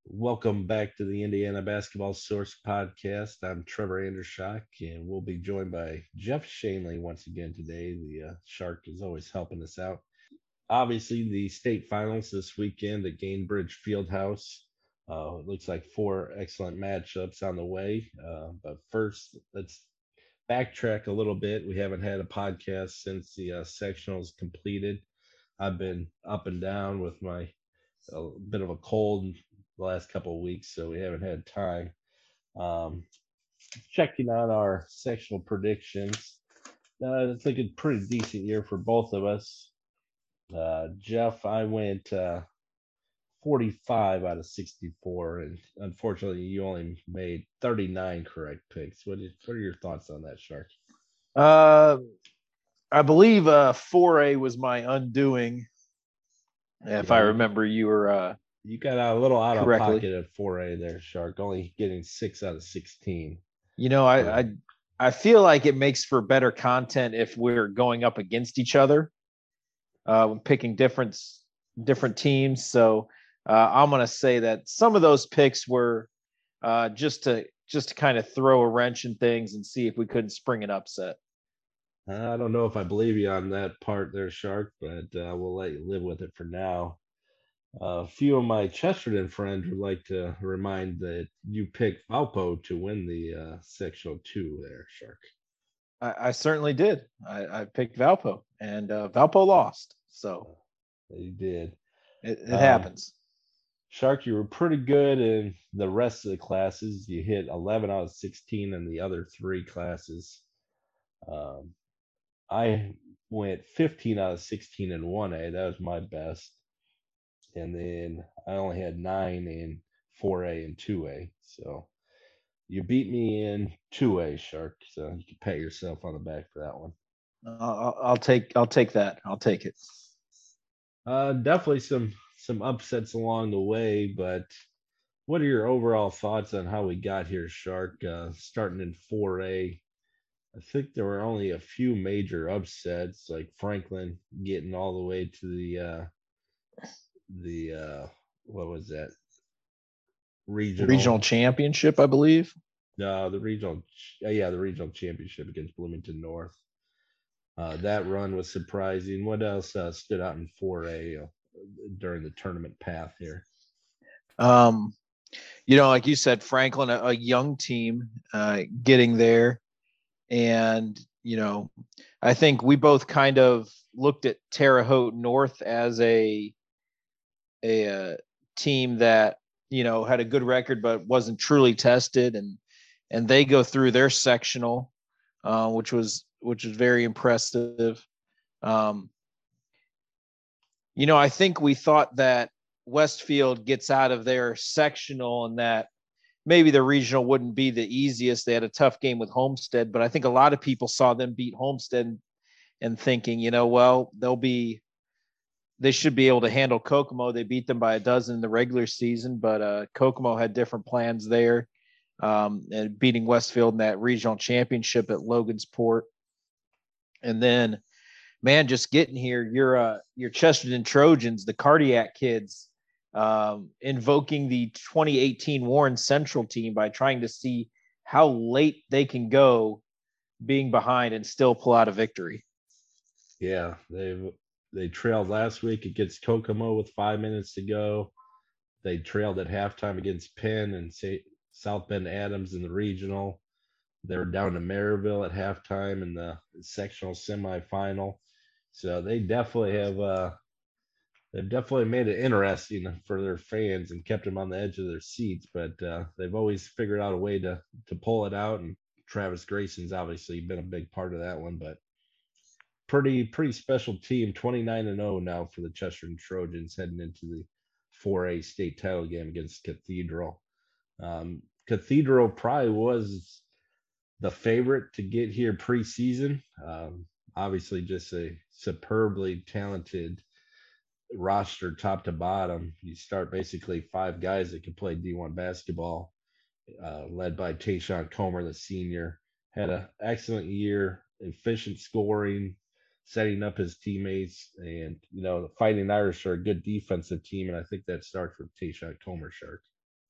Welcome back to the Indiana Basketball Source podcast. I'm Trevor Andershock, and we'll be joined by Jeff Shanley once again today. The Shark is always helping us out. Obviously, the state finals this weekend at Gainbridge Fieldhouse. It looks like four excellent matchups on the way. But first, let's backtrack a little bit. We haven't had a podcast since the sectionals completed. I've been up and down with my a bit of a cold the last couple of weeks, so we haven't had time. Um, Checking on our sectional predictions, I think it's a pretty decent year for both of us. Jeff, I went 45 out of 64, and unfortunately, you only made 39 correct picks. What are your thoughts on that, Shark? Uh, I believe 4A was my undoing, if Yeah, I remember you were you got a little out of correctly. pocket at 4A there, Shark. Only getting 6 out of 16. You know, So I feel like it makes for better content if we're going up against each other, picking different teams. So I'm gonna say that some of those picks were just to kind of throw a wrench in things and see if we couldn't spring an upset. I don't know if I believe you on that part there, Shark, but we'll let you live with it for now. A few of my Chesterton friends would like to remind that you picked Valpo to win the sectional two there, Shark. I certainly did. I picked Valpo, and Valpo lost, so Uh, you did. it Um, happens. Shark, you were pretty good in the rest of the classes. You hit 11 out of 16 in the other three classes. Um, I went 15 out of 16 in 1A. That was my best. And then I only had 9 in 4A and 2A. So you beat me in 2A, Shark. So you can pat yourself on the back for that one. I'll take that. I'll take it. Definitely some upsets along the way, but what are your overall thoughts on how we got here, Shark? Starting in 4A, I think there were only a few major upsets, like Franklin getting all the way to the what was that, regional? Regional championship, I believe. No, the regional, yeah, the regional championship against Bloomington North. That run was surprising. What else stood out in 4A during the tournament path here? Um, like you said, Franklin, a young team, getting there, and I think we both kind of looked at Terre Haute North as a team that had a good record but wasn't truly tested, and they go through their sectional, which was very impressive. Um, I think we thought that Westfield gets out of their sectional and that maybe the regional wouldn't be the easiest. They had a tough game with Homestead, but I think a lot of people saw them beat Homestead and thinking, well, they should be able to handle Kokomo. They beat them by a dozen in the regular season, but Kokomo had different plans there, and beating Westfield in that regional championship at Logansport. And then, man, just getting here, your Chesterton Trojans, the cardiac kids, invoking the 2018 Warren Central team by trying to see how late they can go being behind and still pull out a victory. Yeah, they trailed last week against Kokomo with 5 minutes to go. They trailed at halftime against Penn and South Bend Adams in the regional. They were down to Maryville at halftime in the sectional semifinal. So they've definitely made it interesting for their fans and kept them on the edge of their seats. But they've always figured out a way to pull it out. And Travis Grayson's obviously been a big part of that one. But pretty special team. 29-0 now for the Chesterton Trojans heading into the 4A state title game against Cathedral. Cathedral probably was the favorite to get here preseason. Obviously, just a superbly talented roster top to bottom. You start basically five guys that can play D1 basketball, led by Tayshawn Comer, the senior. Had an excellent year, efficient scoring, setting up his teammates. And, the Fighting Irish are a good defensive team. And I think that starts with Tayshawn Comer, Shark.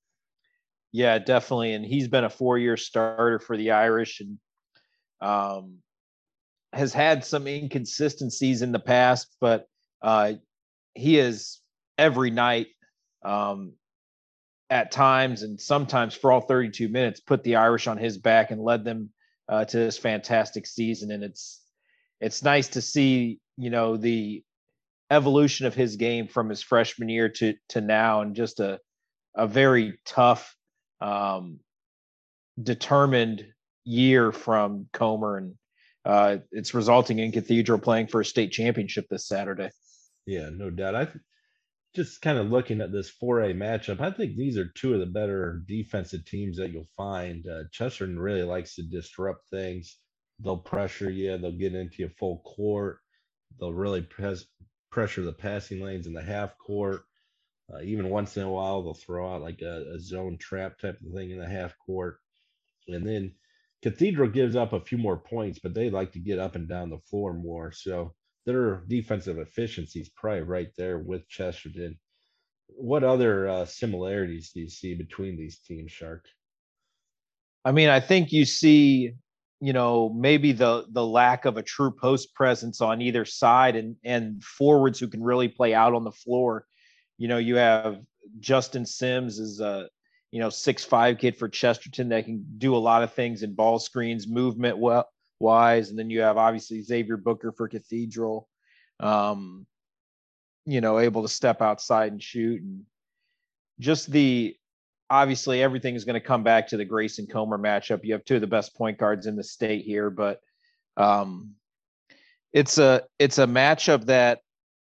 Yeah, definitely. And he's been a 4-year starter for the Irish, and um, has had some inconsistencies in the past, but uh, he is every night, um, at times and sometimes for all 32 minutes, put the Irish on his back and led them to this fantastic season. And it's nice to see, the evolution of his game from his freshman year to now, and just a very tough, um, determined year from Comer, and it's resulting in Cathedral playing for a state championship this Saturday. Yeah, no doubt. Just kind of looking at this 4A matchup, I think these are two of the better defensive teams that you'll find. Chesterton really likes to disrupt things. They'll pressure you. They'll get into you full court. They'll really pressure the passing lanes in the half court. Even once in a while, they'll throw out like a zone trap type of thing in the half court. And then Cathedral gives up a few more points, but they like to get up and down the floor more. So their defensive efficiency is probably right there with Chesterton. What other similarities do you see between these teams, Shark? I mean, I think you see, maybe the lack of a true post presence on either side, and forwards who can really play out on the floor. You have Justin Sims is a 6'5" kid for Chesterton that can do a lot of things in ball screens, movement wise, and then you have obviously Xavier Booker for Cathedral, um, able to step outside and shoot, and just the obviously everything is going to come back to the Grayson Comer matchup. You have two of the best point guards in the state here, but um, it's a matchup that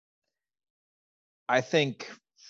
I think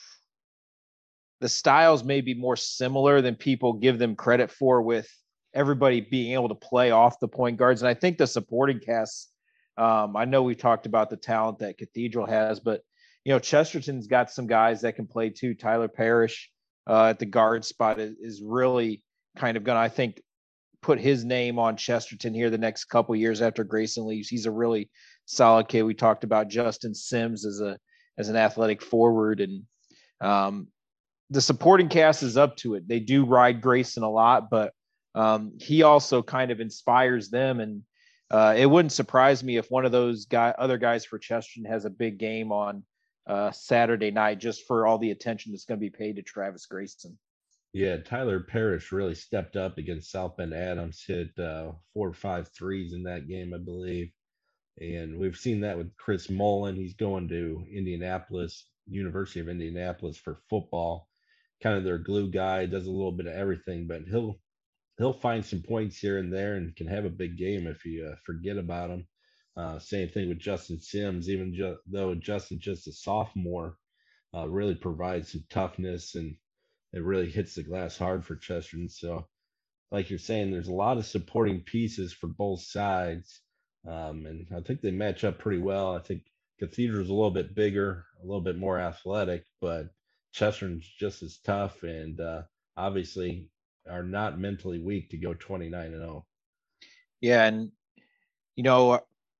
the styles may be more similar than people give them credit for, with everybody being able to play off the point guards. And I think the supporting cast, I know we talked about the talent that Cathedral has, but Chesterton's got some guys that can play too. Tyler Parrish at the guard spot is really kind of going to, I think, put his name on Chesterton here the next couple years after Grayson leaves. He's a really solid kid. We talked about Justin Sims as an athletic forward, and um, the supporting cast is up to it. They do ride Grayson a lot, but he also kind of inspires them. And it wouldn't surprise me if one of those other guys for Chesterton has a big game on Saturday night, just for all the attention that's going to be paid to Travis Grayson. Yeah, Tyler Parrish really stepped up against South Bend Adams, hit 4 or 5 threes in that game, I believe. And we've seen that with Chris Mullen. He's going to Indianapolis, University of Indianapolis for football. Kind of their glue guy, does a little bit of everything, but he'll find some points here and there and can have a big game if you forget about him. Same thing with Justin Sims, even though Justin's just a sophomore, really provides some toughness, and it really hits the glass hard for Chesterton. So, like you're saying, there's a lot of supporting pieces for both sides. And I think they match up pretty well. I think Cathedral's a little bit bigger, a little bit more athletic, but Chesterton's just as tough, and obviously are not mentally weak to go 29-0. Yeah, and you know,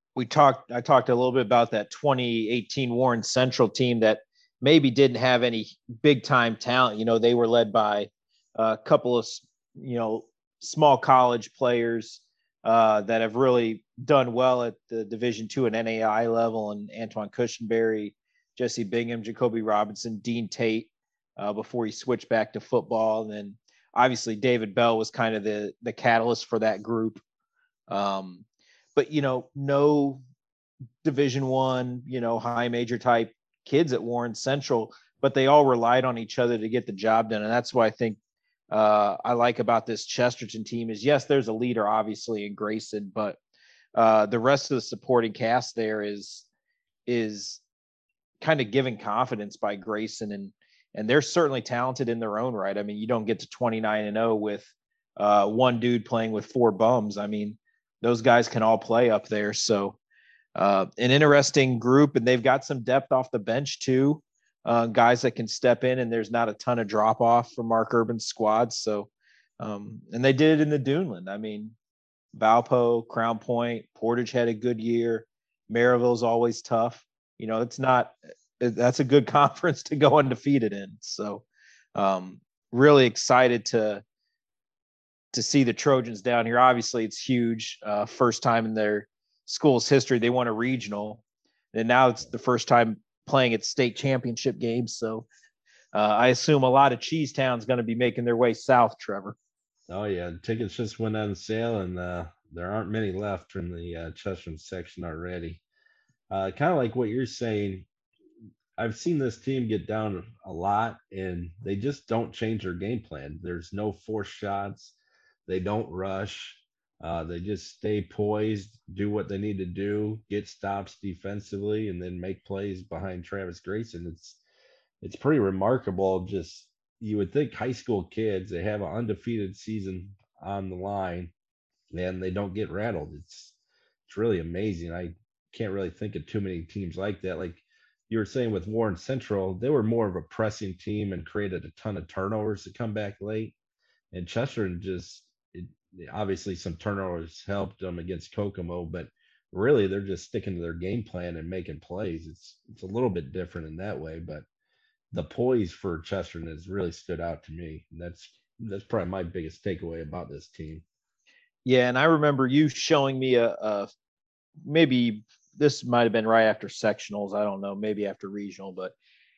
I talked a little bit about that 2018 Warren Central team that maybe didn't have any big time talent. They were led by a couple of, small college players that have really done well at the Division II and NAI level, and Antoine Cushenberry, Jesse Bingham, Jacoby Robinson, Dean Tate, before he switched back to football. And then obviously David Bell was kind of the catalyst for that group. But no Division I, high major type kids at Warren Central, but they all relied on each other to get the job done. And that's what I think I like about this Chesterton team is, yes, there's a leader obviously in Grayson, but the rest of the supporting cast there is kind of given confidence by Grayson, and they're certainly talented in their own right. I mean, you don't get to 29-0 with one dude playing with four bums. I mean, those guys can all play up there. So an interesting group, and they've got some depth off the bench too. Guys that can step in, and there's not a ton of drop off from Mark Urban's squad. So, and they did it in the Duneland. I mean, Valpo, Crown Point, Portage had a good year. Maryville's always tough. It's not. That's a good conference to go undefeated in. So, really excited to see the Trojans down here. Obviously, it's huge. First time in their school's history they won a regional, and now it's the first time playing at state championship games. So I assume a lot of Cheese Town's going to be making their way south, Trevor. Oh yeah, tickets just went on sale, and there aren't many left from the Chesterton section already. Kind of like what you're saying, I've seen this team get down a lot, and they just don't change their game plan. There's no forced shots. They don't rush. They just stay poised, do what they need to do, get stops defensively, and then make plays behind Travis Grayson. It's pretty remarkable. Just you would think high school kids, they have an undefeated season on the line, and they don't get rattled. It's really amazing. I can't really think of too many teams like that. Like you were saying with Warren Central, they were more of a pressing team and created a ton of turnovers to come back late. And Chester just it, obviously some turnovers helped them against Kokomo, but really they're just sticking to their game plan and making plays. It's a little bit different in that way, but the poise for Chesterton has really stood out to me. And that's probably my biggest takeaway about this team. Yeah, and I remember you showing me a maybe this might have been right after sectionals. I don't know, maybe after regional, but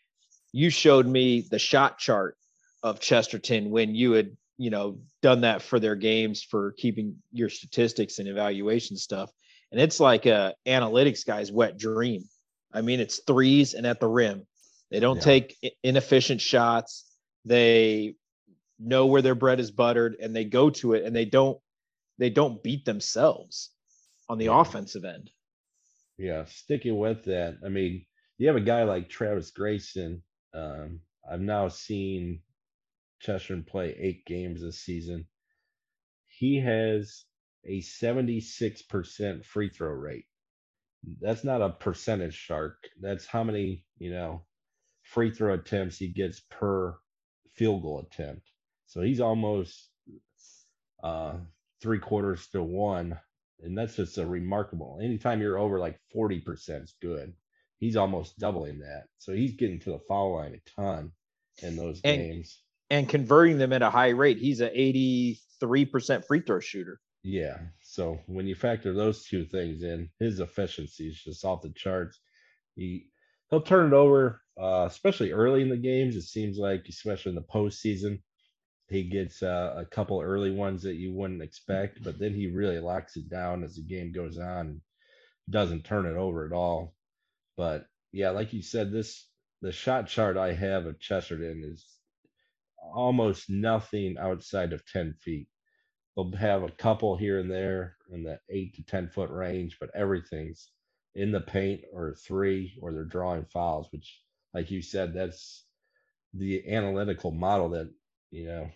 you showed me the shot chart of Chesterton when you had, done that for their games for keeping your statistics and evaluation stuff. And it's like a analytics guy's wet dream. I mean, it's threes and at the rim. They don't Yeah. take inefficient shots. They know where their bread is buttered and they go to it, and they don't beat themselves on the Yeah. offensive end. Yeah. Sticking with that, I mean, you have a guy like Travis Grayson. I've now seen Chesterton play 8 games this season. He has a 76% free throw rate. That's not a percentage shark. That's how many, free throw attempts he gets per field goal attempt. So he's almost uh, 3/4 to one. And that's just a remarkable. Anytime you're over like 40% is good. He's almost doubling that. So he's getting to the foul line a ton in those And games. and converting them at a high rate. He's an 83% free throw shooter. Yeah. So when you factor those two things in, his efficiency is just off the charts. He he'll turn it over, especially early in the games. It seems like, especially in the postseason, he gets a couple early ones that you wouldn't expect, but then he really locks it down as the game goes on and doesn't turn it over at all. But yeah, like you said, the shot chart I have of Chesterton is almost nothing outside of 10 feet. They'll have a couple here and there in the 8 to 10 foot range, but everything's in the paint or three, or they're drawing fouls, which, like you said, that's the analytical model that, you know,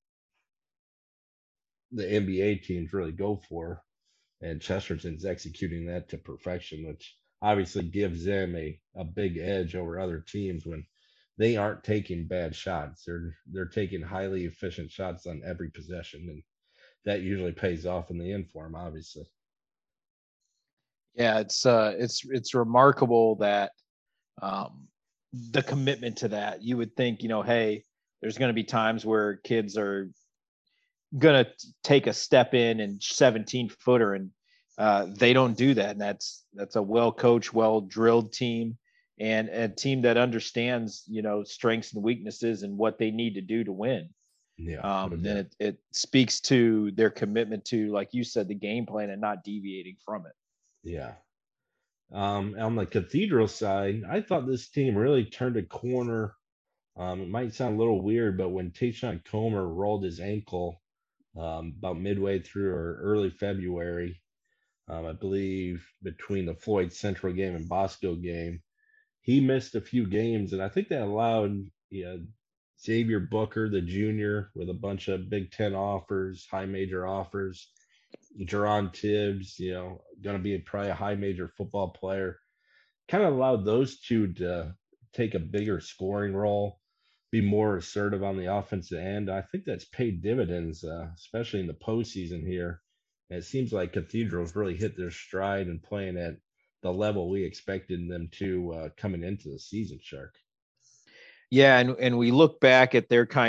the NBA teams really go for. And Chesterton's executing that to perfection, which obviously gives them a big edge over other teams when they aren't taking bad shots. They're taking highly efficient shots on every possession, and that usually pays off in the end for them, obviously. Yeah, it's remarkable that um, the commitment to that. You would think, hey, there's going to be times where kids are going to take a step in and 17 footer, and they don't do that. And that's a well coached, well drilled team, and a team that understands, strengths and weaknesses and what they need to do to win. Yeah, no And doubt. it speaks to their commitment to, like you said, the game plan and not deviating from it. Yeah. On the Cathedral side, I thought this team really turned a corner. It might sound a little weird, but when Tayshawn Comer rolled his ankle about midway through or early February, I believe between the Floyd Central game and Bosco game, he missed a few games, and I think that allowed, Xavier Booker, the junior, with a bunch of Big Ten offers, high major offers. Jerron Tibbs, going to be probably a high major football player. Kind of allowed those two to take a bigger scoring role, be more assertive on the offensive end. I think that's paid dividends, especially in the postseason here. And it seems like Cathedral's really hit their stride and playing at the level we expected them to coming into the season, Shark. Yeah, and we look back at their kind of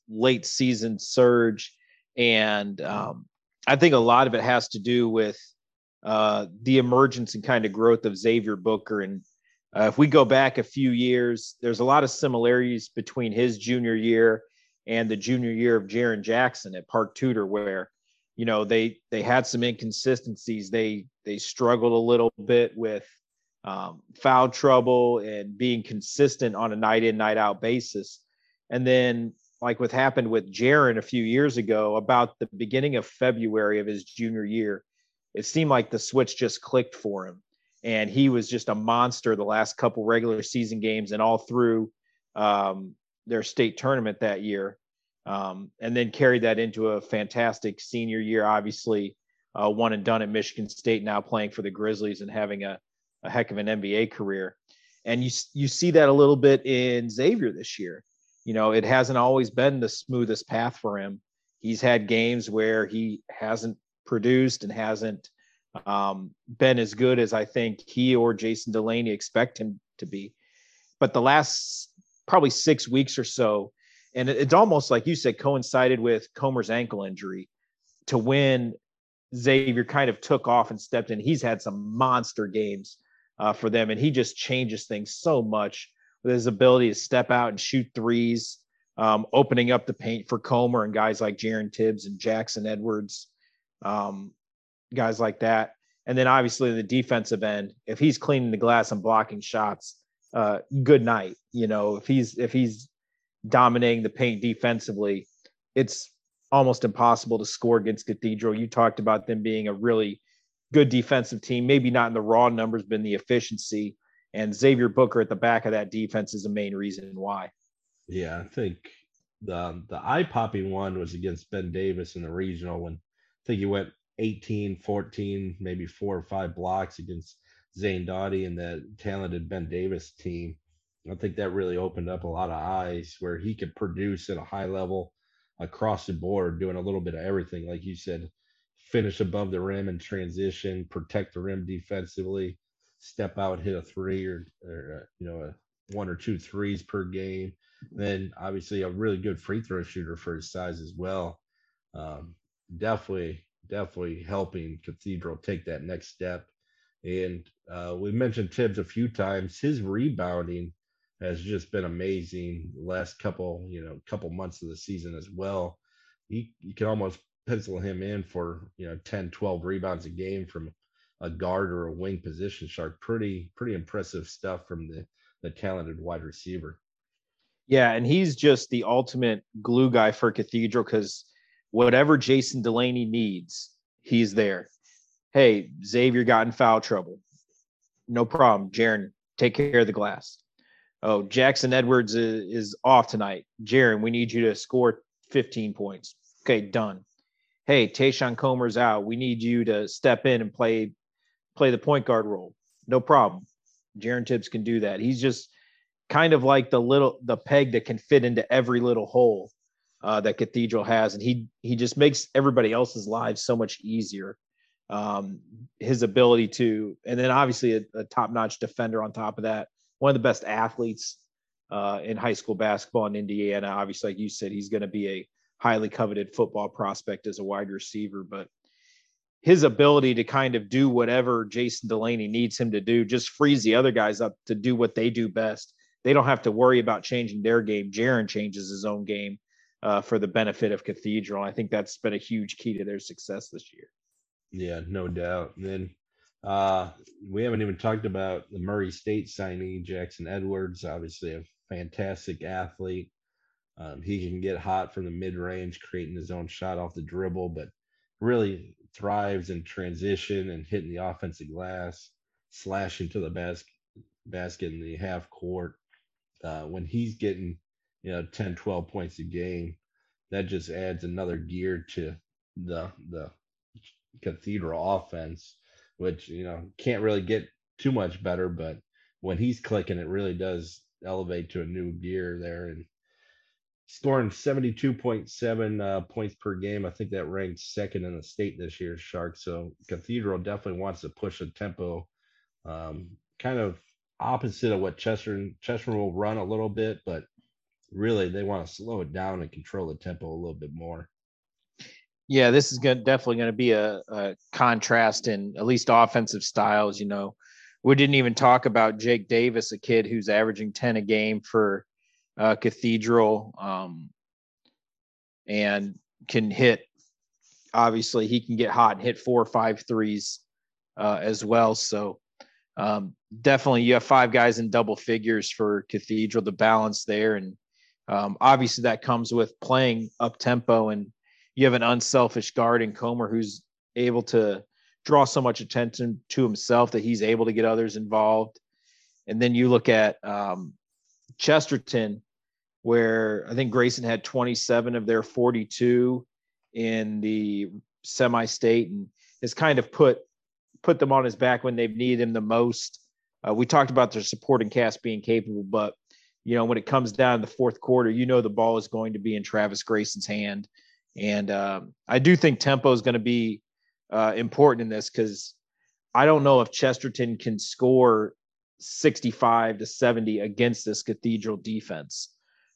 late season surge. And I think a lot of it has to do with the emergence and kind of growth of Xavier Booker. And if we go back a few years, there's a lot of similarities between his junior year and the junior year of Jaren Jackson at Park Tudor, where they had some inconsistencies. They struggled a little bit with foul trouble and being consistent on a night in, night out basis. And then, like what happened with Jaren a few years ago, about the beginning of February of his junior year, it seemed like the switch just clicked for him. And he was just a monster the last couple regular season games and all through their state tournament that year. And then carried that into a fantastic senior year, obviously one and done at Michigan State, now playing for the Grizzlies and having a heck of an NBA career. And you see that a little bit in Xavier this year. It hasn't always been the smoothest path for him. He's had games where he hasn't produced and hasn't been as good as I think he or Jason Delaney expect him to be. But the last probably 6 weeks or so, and it's almost like you said, coincided with Comer's ankle injury to when Xavier kind of took off and stepped in. He's had some monster games for them, and he just changes things so much with his ability to step out and shoot threes, opening up the paint for Comer and guys like Jaron Tibbs and Jackson Edwards, guys like that. And then obviously the defensive end, if he's cleaning the glass and blocking shots, good night. If he's dominating the paint defensively, it's almost impossible to score against Cathedral. You talked about them being a really good defensive team, maybe not in the raw numbers, but in the efficiency. And Xavier Booker at the back of that defense is the main reason why. Yeah, I think the eye-popping one was against Ben Davis in the regional when I think he went 18, 14, maybe 4 or 5 blocks against Zane Doughty and the talented Ben Davis team. I think that really opened up a lot of eyes where he could produce at a high level across the board, doing a little bit of everything. Like you said, finish above the rim and transition, protect the rim defensively, step out, hit a three or a 1 or 2 threes per game. Then obviously a really good free throw shooter for his size as well. Um, definitely helping Cathedral take that next step. And we mentioned Tibbs a few times. His rebounding has just been amazing last couple months of the season as well. You can almost pencil him in for 10, 12 rebounds a game from a guard or a wing position. Shark, pretty impressive stuff from the talented wide receiver. Yeah, and he's just the ultimate glue guy for Cathedral because whatever Jason Delaney needs, he's there. Hey, Xavier got in foul trouble. No problem. Jaren, take care of the glass. Oh, Jackson Edwards is off tonight. Jaren, we need you to score 15 points. Okay, done. Hey, Tayshawn Comer's out. We need you to step in and play the point guard role. No problem. Jaren Tibbs can do that. He's just kind of like the peg that can fit into every little hole that Cathedral has, and he just makes everybody else's lives so much easier. His ability to, and then obviously a top-notch defender on top of that, one of the best athletes in high school basketball in Indiana. Obviously, like you said, he's going to be a highly coveted football prospect as a wide receiver, but his ability to kind of do whatever Jason Delaney needs him to do just frees the other guys up to do what they do best. They don't have to worry about changing their game. Jaren changes his own game for the benefit of Cathedral. I think that's been a huge key to their success this year. Yeah, no doubt. And then we haven't even talked about the Murray State signee, Jackson Edwards, obviously a fantastic athlete. He can get hot from the mid range, creating his own shot off the dribble, but really thrives in transition and hitting the offensive glass, slashing to the basket in the half court. When he's getting 10, 12 points a game, that just adds another gear to the Cathedral offense, which can't really get too much better, but when he's clicking, it really does elevate to a new gear there. And scoring 72.7 points per game, I think that ranks second in the state this year, Shark. So Cathedral definitely wants to push the tempo, kind of opposite of what Chester will run a little bit, but really they want to slow it down and control the tempo a little bit more. Yeah, this is definitely going to be a contrast in at least offensive styles. We didn't even talk about Jake Davis, a kid who's averaging 10 a game for Cathedral, and can hit. Obviously, he can get hot and hit 4 or 5 threes as well. So definitely, you have 5 guys in double figures for Cathedral. The balance there, and obviously that comes with playing up tempo, and you have an unselfish guard in Comer who's able to draw so much attention to himself that he's able to get others involved. And then you look at Chesterton, where I think Grayson had 27 of their 42 in the semi-state, and has kind of put them on his back when they've needed him the most. We talked about their supporting cast being capable, but when it comes down to the fourth quarter, the ball is going to be in Travis Grayson's hand. And I do think tempo is going to be important in this, because I don't know if Chesterton can score 65 to 70 against this Cathedral defense.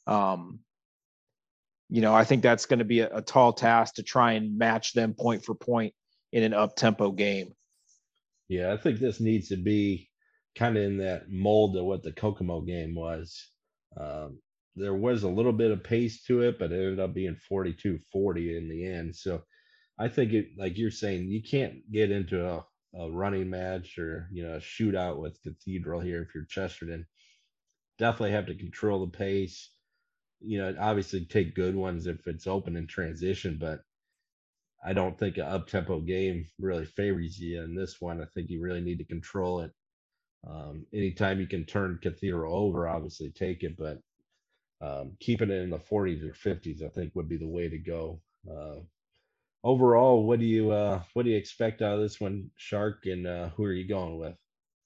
I think that's going to be a tall task to try and match them point for point in an up-tempo game. Yeah, I think this needs to be kind of in that mold of what the Kokomo game was. There was a little bit of pace to it, but it ended up being 42-40 in the end. So I think it, like you're saying, you can't get into a running match or a shootout with Cathedral here if you're Chesterton. Definitely have to control the pace. Obviously take good ones if it's open in transition, but I don't think an up-tempo game really favors you in this one. I think you really need to control it. Anytime you can turn Cathedral over, obviously take it, but keeping it in the 40s or 50s, I think would be the way to go. Overall, what do you expect out of this one, Shark, and who are you going with?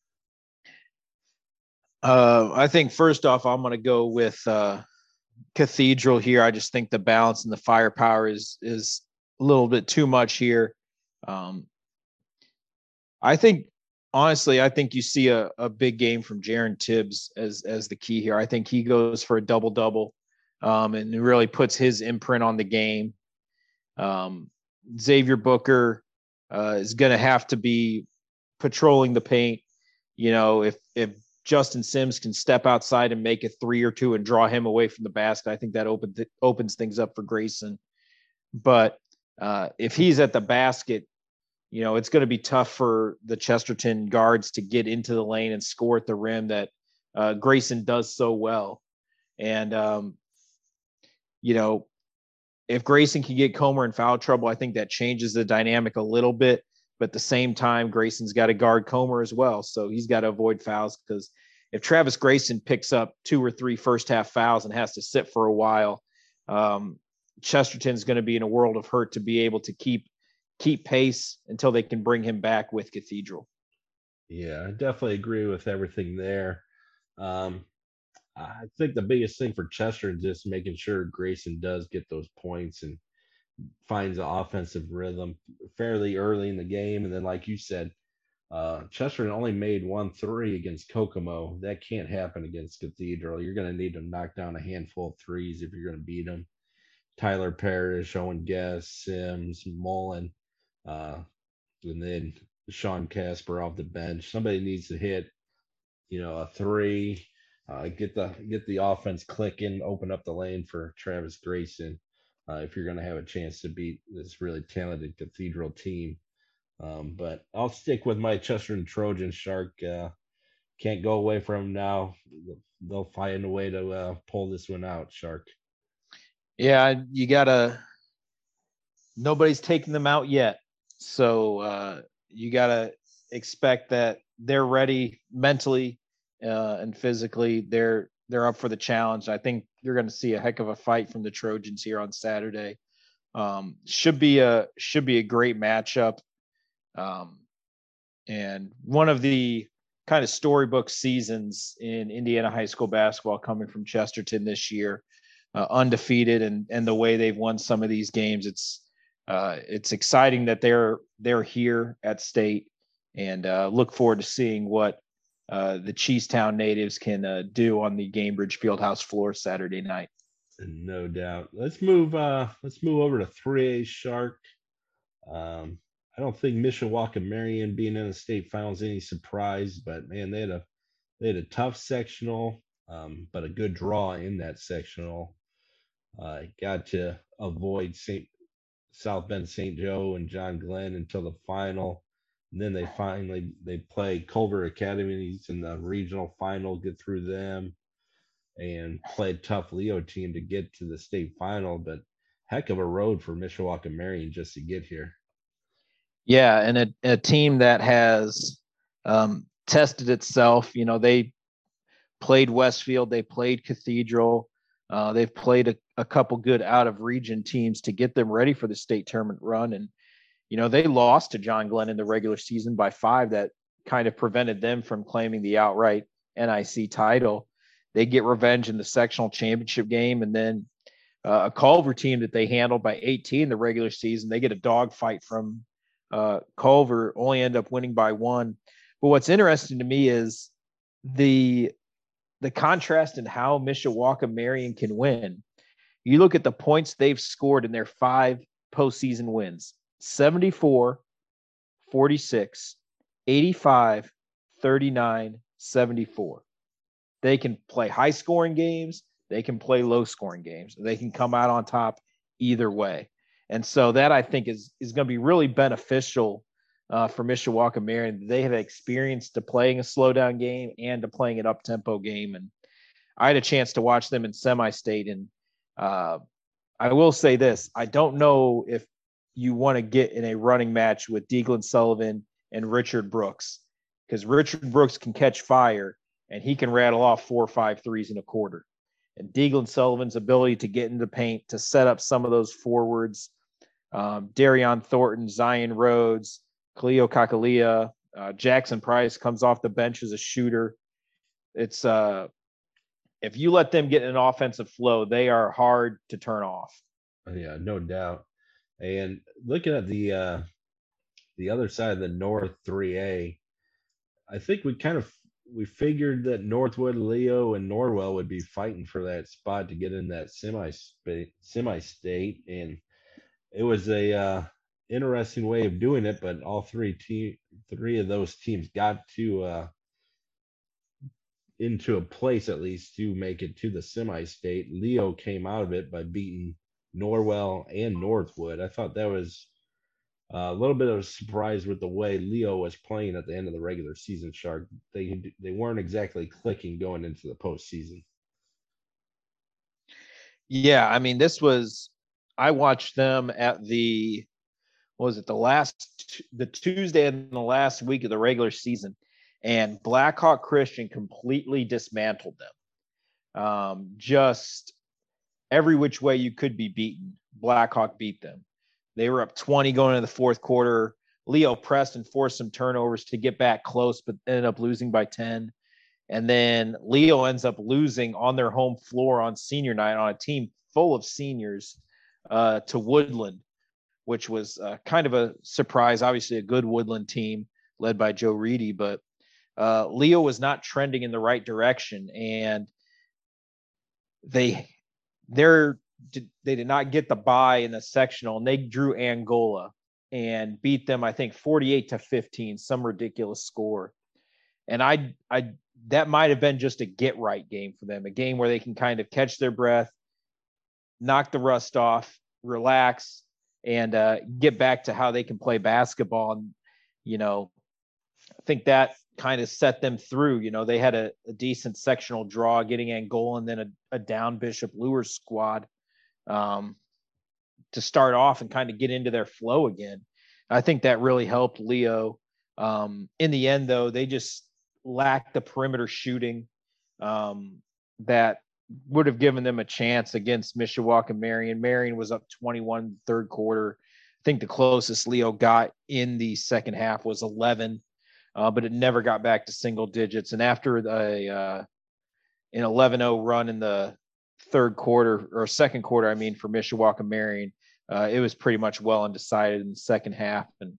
I think first off, I'm going to go with Cathedral here. I just think the balance and the firepower is a little bit too much here. I think honestly, I think you see a big game from Jaron Tibbs as the key here. I think he goes for a double, and really puts his imprint on the game. Xavier Booker is going to have to be patrolling the paint. If Justin Sims can step outside and make a 3 or 2 and draw him away from the basket, I think that opens things up for Grayson. But if he's at the basket, it's going to be tough for the Chesterton guards to get into the lane and score at the rim that Grayson does so well. And, if Grayson can get Comer in foul trouble, I think that changes the dynamic a little bit. But at the same time, Grayson's got to guard Comer as well. So he's got to avoid fouls, because if Travis Grayson picks up 2 or 3 first half fouls and has to sit for a while, Chesterton's going to be in a world of hurt to be able to keep pace until they can bring him back with Cathedral. Yeah, I definitely agree with everything there. I think the biggest thing for Chester is just making sure Grayson does get those points and finds the offensive rhythm fairly early in the game. And then, like you said, Chester only made 1 3 against Kokomo. That can't happen against Cathedral. You're going to need to knock down a handful of threes if you're going to beat them. Tyler Parrish, Owen Guest, Sims, Mullen, and then Sean Casper off the bench. Somebody needs to hit, a 3. Get the offense clicking, open up the lane for Travis Grayson. If you're going to have a chance to beat this really talented Cathedral team. But I'll stick with my Chesterton Trojan, Shark. Can't go away from them now. They'll find a way to pull this one out, Shark. Yeah, you gotta. Nobody's taking them out yet, so you gotta expect that they're ready mentally and physically. They're up for the challenge. I think you're going to see a heck of a fight from the Trojans here on Saturday. Should be a great matchup. And one of the kind of storybook seasons in Indiana high school basketball coming from Chesterton this year, undefeated, and the way they've won some of these games. It's exciting that they're here at state, and look forward to seeing what the Cheesetown natives can do on the Gainbridge Fieldhouse floor Saturday night. No doubt. Let's move over to 3A Shark. I don't think Mishawaka Marion being in the state finals any surprise, but man, they had a tough sectional, but a good draw in that sectional. Got to avoid South Bend St. Joe and John Glenn until the final. And then they play Culver Academies in the regional final, get through them, and play a tough Leo team to get to the state final. But heck of a road for Mishawaka Marion just to get here. Yeah, and a team that has tested itself. You know, they played Westfield, they played Cathedral, they've played a couple good out of region teams to get them ready for the state tournament run. And, you know, they lost to John Glenn in the regular season by 5. That kind of prevented them from claiming the outright NIC title. They get revenge in the sectional championship game. And then a Culver team that they handled by 18 the regular season, they get a dogfight from Culver, only end up winning by 1. But what's interesting to me is the contrast in how Mishawaka Marion can win. You look at the points they've scored in their 5 postseason wins: 74, 46, 85, 39, 74. They can play high scoring games, they can play low scoring games, they can come out on top either way. And so that, I think, is going to be really beneficial for Mishawaka Marion. They have experience to playing a slowdown game and to playing an up tempo game. And I had a chance to watch them in semi-state. And I will say this: I don't know if you want to get in a running match with Deaglin Sullivan and Richard Brooks, because Richard Brooks can catch fire and he can rattle off 4 or 5 threes in a quarter. And Deaglin Sullivan's ability to get into the paint, to set up some of those forwards, Darion Thornton, Zion Rhodes, Khalil Kakalia, Jackson Price comes off the bench as a shooter. It's if you let them get an offensive flow, they are hard to turn off. Yeah, no doubt. And looking at the other side of the North 3A, I think we figured that Northwood, Leo, and Norwell would be fighting for that spot to get in that semi-state, and it was a interesting way of doing it. But all three of those teams got to into a place at least to make it to the semi-state. Leo came out of it by beating Norwell and Northwood. I thought that was a little bit of a surprise with the way Leo was playing at the end of the regular season. Shark, they weren't exactly clicking going into the postseason. Yeah, I mean, I watched them at the Tuesday in the last week of the regular season, and Blackhawk Christian completely dismantled them. Just every which way you could be beaten, Blackhawk beat them. They were up 20 going into the fourth quarter. Leo pressed and forced some turnovers to get back close, but ended up losing by 10. And then Leo ends up losing on their home floor on senior night on a team full of seniors to Woodland, which was kind of a surprise. Obviously, a good Woodland team led by Joe Reedy, but Leo was not trending in the right direction, and they did not get the bye in the sectional, and they drew Angola and beat them, I think, 48-15, some ridiculous score. And I that might have been just a get right game for them, a game where they can kind of catch their breath, knock the rust off, relax, and get back to how they can play basketball. And, you know, I think that kind of set them through. You know, they had a decent sectional draw getting Angola and then a down Bishop Lures squad to start off and kind of get into their flow again. I think that really helped Leo. In the end, though, they just lacked the perimeter shooting that would have given them a chance against Mishawaka Marion. Marion was up 21 third quarter. I think the closest Leo got in the second half was 11, but it never got back to single digits. And after an 11-0 run in the third quarter, or second quarter, I mean, for Mishawaka Marion, it was pretty much well undecided in the second half. And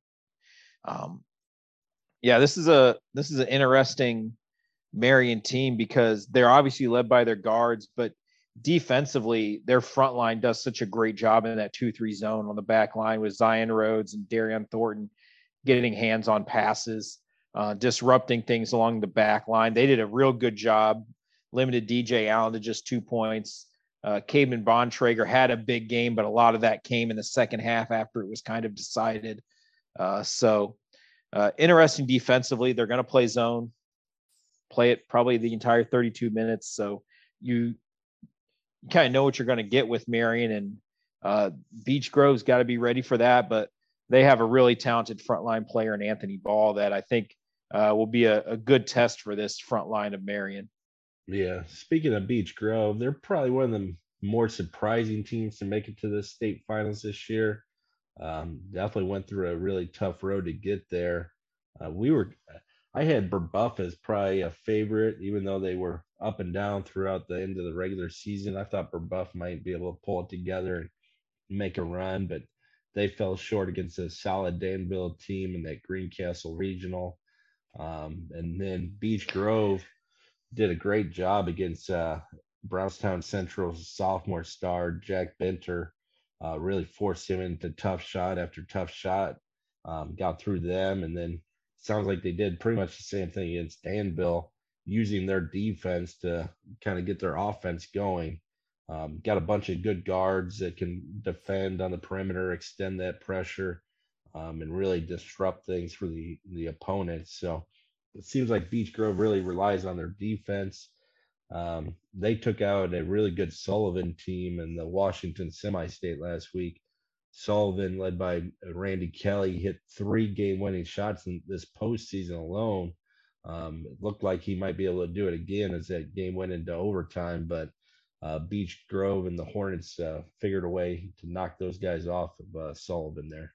yeah, this is an interesting Marion team because they're obviously led by their guards, but defensively, their front line does such a great job in that 2-3 zone on the back line with Zion Rhodes and Darian Thornton getting hands on passes, disrupting things along the back line. They did a real good job, limited DJ Allen to just 2 points. Caden Bontrager had a big game, but a lot of that came in the second half after it was kind of decided. So interesting defensively. They're going to play zone, play it probably the entire 32 minutes. So you kind of know what you're going to get with Marion, and Beech Grove's got to be ready for that. But they have a really talented frontline player in Anthony Ball that I think will be a good test for this front line of Marion. Yeah. Speaking of Beech Grove, they're probably one of the more surprising teams to make it to the state finals this year. Definitely went through a really tough road to get there. I had Brebeuf as probably a favorite, even though they were up and down throughout the end of the regular season. I thought Brebeuf might be able to pull it together and make a run, but they fell short against a solid Danville team in that Greencastle Regional. And then Beech Grove did a great job against Brownstown Central's sophomore star, Jack Benter. Really forced him into tough shot after tough shot. Got through them, and then sounds like they did pretty much the same thing against Danville, using their defense to kind of get their offense going. Got a bunch of good guards that can defend on the perimeter, extend that pressure, and really disrupt things for the opponents. So it seems like Beech Grove really relies on their defense. They took out a really good Sullivan team in the Washington semi-state last week. Sullivan, led by Randy Kelly, hit 3 game-winning shots in this postseason alone. It looked like he might be able to do it again as that game went into overtime, but Beech Grove and the Hornets figured a way to knock those guys off of Sullivan there.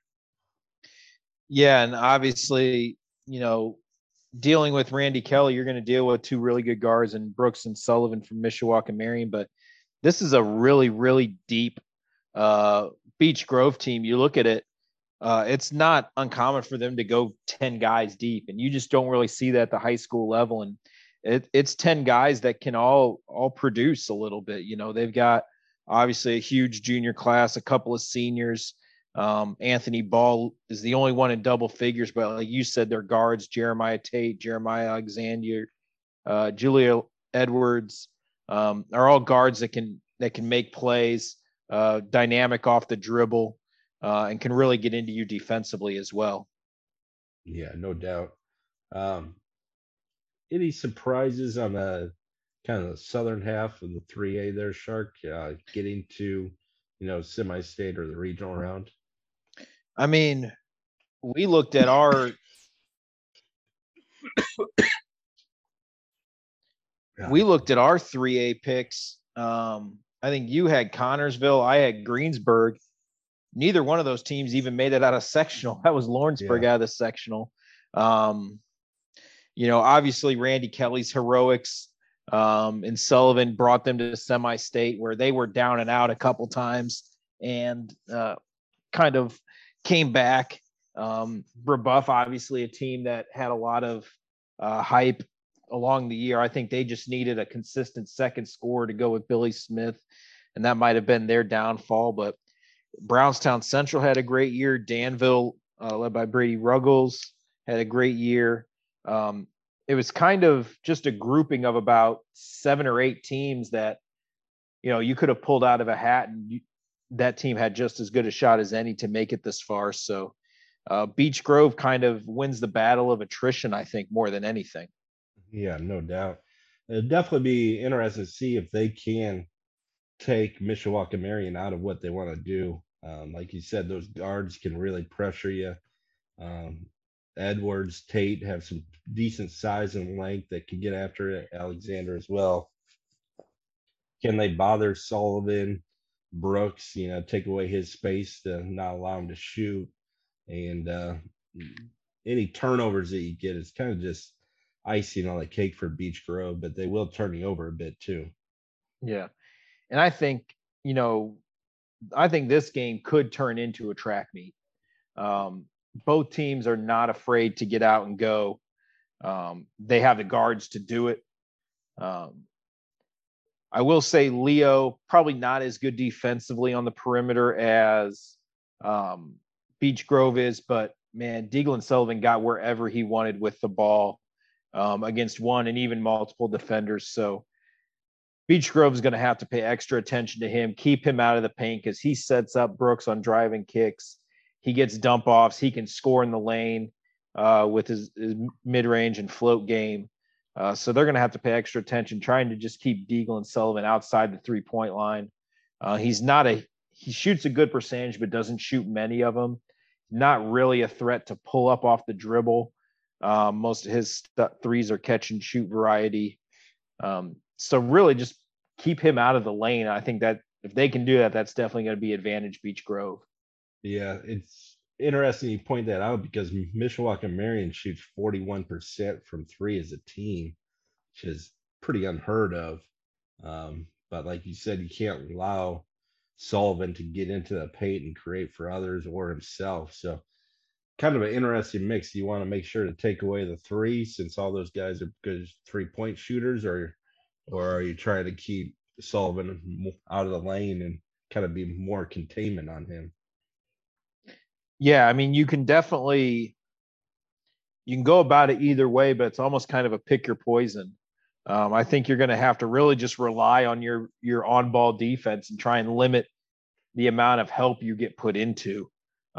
Yeah, and obviously, dealing with Randy Kelly, you're going to deal with 2 really good guards and Brooks and Sullivan from Mishawaka Marion. But this is a really, really deep Beech Grove team. You look at it, it's not uncommon for them to go 10 guys deep, and you just don't really see that at the high school level. And it's 10 guys that can all produce a little bit. They've got obviously a huge junior class, a couple of seniors. Anthony Ball is the only one in double figures, but like you said, their guards, Jeremiah Tate, Jeremiah Alexander, Julia Edwards, are all guards that can make plays, dynamic off the dribble, and can really get into you defensively as well. Yeah, no doubt. Any surprises on the kind of the southern half of the 3A there, Shark, getting to, semi-state or the regional round? I mean, we looked at our 3A picks. I think you had Connorsville, I had Greensburg. Neither one of those teams even made it out of sectional. That was Lawrenceburg out of the sectional. Obviously Randy Kelly's heroics and Sullivan brought them to semi-state where they were down and out a couple times and kind of came back. Brebeuf, obviously a team that had a lot of hype along the year. I think they just needed a consistent second scorer to go with Billy Smith, and that might have been their downfall. But Brownstown Central had a great year. Danville, led by Brady Ruggles, had a great year. It was kind of just a grouping of about 7 or 8 teams that, you could have pulled out of a hat, and that team had just as good a shot as any to make it this far. So Beech Grove kind of wins the battle of attrition, I think, more than anything. Yeah, no doubt. It'd definitely be interesting to see if they can take Mishawaka Marion out of what they want to do. Like you said, those guards can really pressure you. Edwards, Tate have some decent size and length that can get after it. Alexander as well. Can they bother Sullivan, Brooks, take away his space to not allow him to shoot? And any turnovers that you get, it's kind of just icing on the cake for Beech Grove, but they will turn you over a bit too. Yeah. And I think, this game could turn into a track meet. Both teams are not afraid to get out and go. They have the guards to do it. I will say Leo probably not as good defensively on the perimeter as Beach Grove is, but man, Deaglin Sullivan got wherever he wanted with the ball against one and even multiple defenders. So Beach Grove is going to have to pay extra attention to him, keep him out of the paint because he sets up Brooks on driving kicks. He gets dump offs. He can score in the lane with his mid range and float game. So they're going to have to pay extra attention, trying to just keep Deaglin Sullivan outside the 3-point line. He shoots a good percentage, but doesn't shoot many of them. Not really a threat to pull up off the dribble. Most of his threes are catch and shoot variety. So really just keep him out of the lane. I think that if they can do that, that's definitely going to be advantage Beach Grove. Yeah, it's interesting you point that out because Mishawaka Marion shoots 41% from three as a team, which is pretty unheard of. But like you said, you can't allow Sullivan to get into the paint and create for others or himself. So kind of an interesting mix. You want to make sure to take away the three since all those guys are good 3-point shooters, or are you trying to keep Sullivan out of the lane and kind of be more containment on him? Yeah, I mean, you can go about it either way, but it's almost kind of a pick your poison. I think you're going to have to really just rely on your on ball defense and try and limit the amount of help you get put into.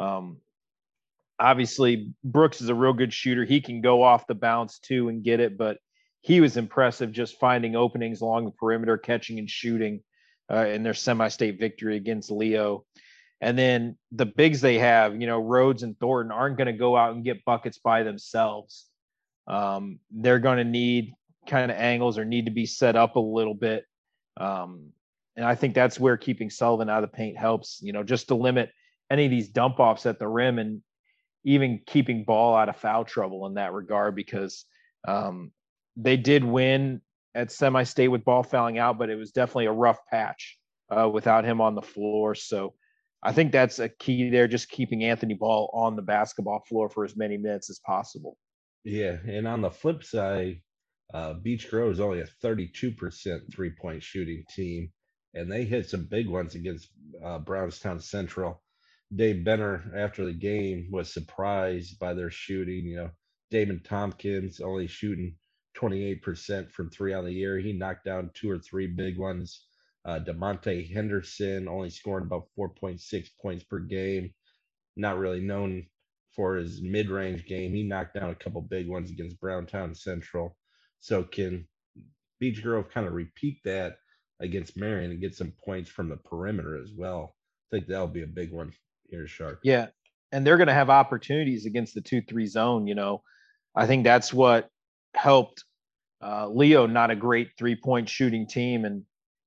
Obviously, Brooks is a real good shooter. He can go off the bounce too and get it, but he was impressive just finding openings along the perimeter, catching and shooting in their semi-state victory against Leo. And then the bigs they have, Rhodes and Thornton aren't going to go out and get buckets by themselves. They're going to need kind of angles or need to be set up a little bit. And I think that's where keeping Sullivan out of the paint helps, just to limit any of these dump offs at the rim and even keeping ball out of foul trouble in that regard, because they did win at semi-state with ball fouling out, but it was definitely a rough patch without him on the floor. So I think that's a key there, just keeping Anthony Ball on the basketball floor for as many minutes as possible. Yeah, and on the flip side, Beach Grove is only a 32% 3-point shooting team, and they hit some big ones against Brownstown Central. Dave Benner, after the game, was surprised by their shooting. Damon Tompkins only shooting 28% from three on the year. He knocked down 2 or 3 big ones. DeMonte Henderson only scoring about 4.6 points per game. Not really known for his mid-range game. He knocked down a couple big ones against Brownstown Central. So can Beach Grove kind of repeat that against Marion and get some points from the perimeter as well? I think that'll be a big one here, Shark. Yeah. And they're going to have opportunities against the 2-3 zone. I think that's what helped Leo, not a great 3-point shooting team. And,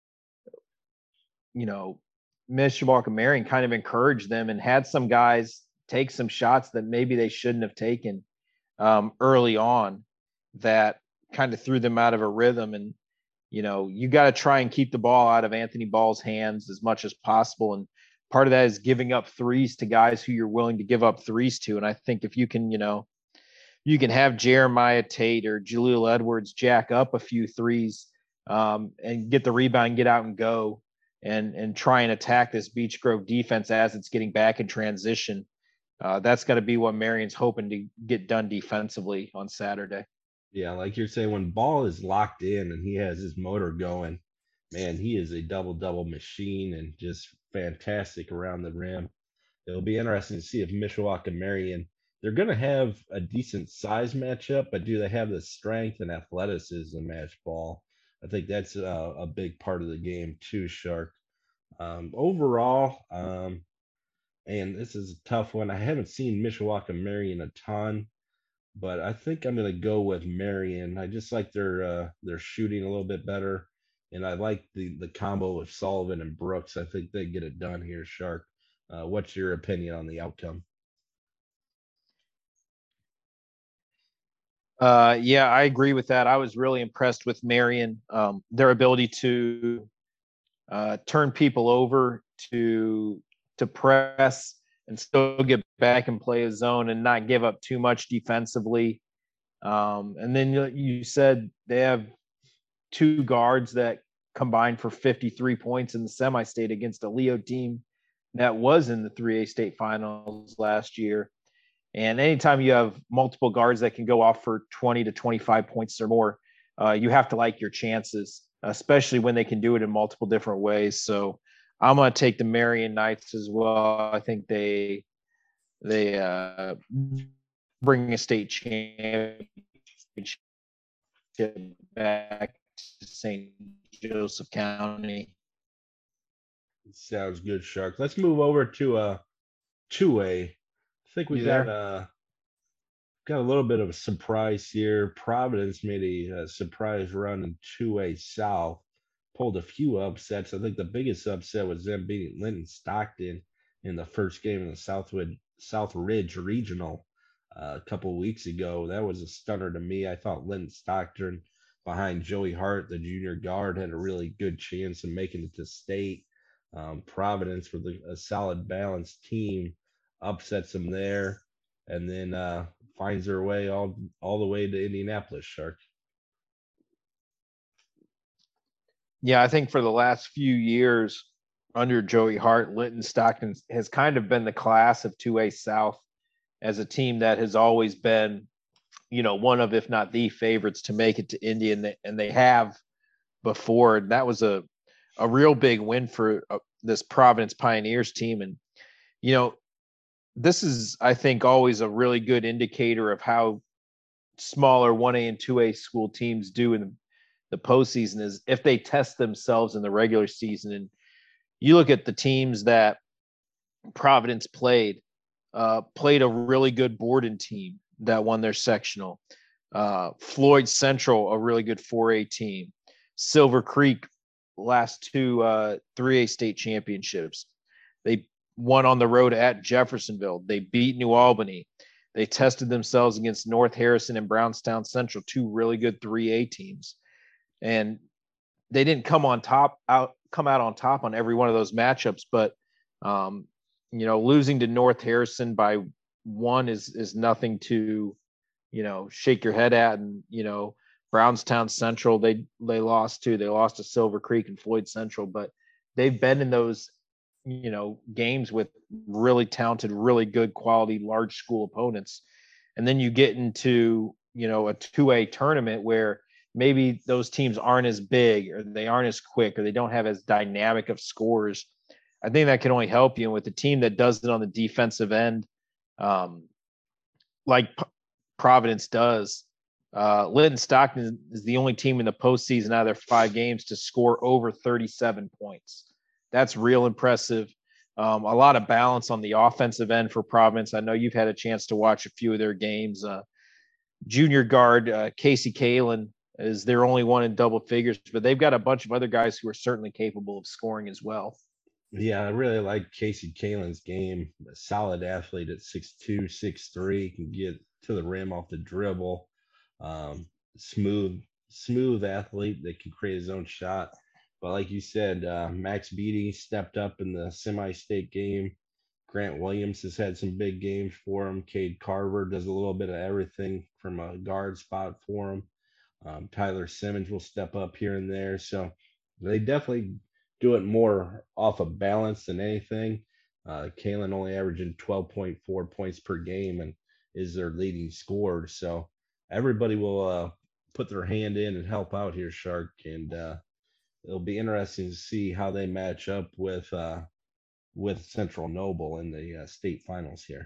Mishawaka Marion kind of encouraged them and had some guys take some shots that maybe they shouldn't have taken early on that kind of threw them out of a rhythm. And, you got to try and keep the ball out of Anthony Ball's hands as much as possible. And part of that is giving up threes to guys who you're willing to give up threes to. And I think if you can, you can have Jeremiah Tate or Jaleel Edwards jack up a few threes and get the rebound, get out and go and try and attack this Beach Grove defense as it's getting back in transition. That's got to be what Marion's hoping to get done defensively on Saturday. Yeah, like you're saying, when Ball is locked in and he has his motor going, man, he is a double-double machine and just fantastic around the rim. It'll be interesting to see if Mishawaka Marion, they're going to have a decent size matchup, but do they have the strength and athleticism to match Ball? I think that's a big part of the game too, Shark. Overall, and this is a tough one. I haven't seen Mishawaka Marion a ton, but I think I'm going to go with Marion. I just like their shooting a little bit better, and I like the combo of Sullivan and Brooks. I think they get it done here, Shark. What's your opinion on the outcome? Yeah, I agree with that. I was really impressed with Marion, their ability to turn people over, to press and still get back and play a zone and not give up too much defensively. And then you said they have 2 guards that combined for 53 points in the semi-state against a Leo team that was in the 3A state finals last year. And anytime you have multiple guards that can go off for 20 to 25 points or more, you have to like your chances, especially when they can do it in multiple different ways. So I'm going to take the Marion Knights as well. I think they bring a state championship back to St. Joseph County. Sounds good, Shark. Let's move over to 2A. I think we got a little bit of a surprise here. Providence made a surprise run in 2A South, pulled a few upsets. I think the biggest upset was them beating Linton Stockton in the first game in the South Ridge Regional a couple weeks ago. That was a stunner to me. I thought Linton Stockton, behind Joey Hart, the junior guard, had a really good chance of making it to state. Providence, with a solid balanced team, upsets them there, and then finds their way all the way to Indianapolis. Shark. Yeah, I think for the last few years under Joey Hart, Linton Stockton has kind of been the class of 2A South as a team that has always been, one of, if not the favorites to make it to Indy, and they have before. And that was a real big win for this Providence Pioneers team. And, this is, I think, always a really good indicator of how smaller 1A and 2A school teams do in the postseason, is if they test themselves in the regular season. And you look at the teams that Providence played a really good Borden team that won their sectional. Floyd Central, a really good 4A team. Silver Creek, last two 3A state championships. They won on the road at Jeffersonville. They beat New Albany. They tested themselves against North Harrison and Brownstown Central, two really good 3A teams. And they didn't come out on top on every one of those matchups, but losing to North Harrison by one is nothing to, shake your head at. And, Brownstown Central, they lost to. They lost to Silver Creek and Floyd Central, but they've been in those, games with really talented, really good quality, large school opponents. And then you get into, a 2A tournament where maybe those teams aren't as big, or they aren't as quick, or they don't have as dynamic of scores. I think that can only help you. And with a team that does it on the defensive end, like Providence does, Linton Stockton is the only team in the postseason out of their 5 games to score over 37 points. That's real impressive. A lot of balance on the offensive end for Providence. I know you've had a chance to watch a few of their games. Junior guard Casey Kalen is their only one in double figures, but they've got a bunch of other guys who are certainly capable of scoring as well. Yeah, I really like Casey Kalen's game. A solid athlete at 6'2", 6'3", can get to the rim off the dribble. Smooth athlete that can create his own shot. But like you said, Max Beatty stepped up in the semi-state game. Grant Williams has had some big games for him. Cade Carver does a little bit of everything from a guard spot for him. Tyler Simmons will step up here and there. So they definitely do it more off of balance than anything. Kalen only averaging 12.4 points per game and is their leading scorer. So everybody will put their hand in and help out here, Shark. And it'll be interesting to see how they match up with Central Noble in the state finals here.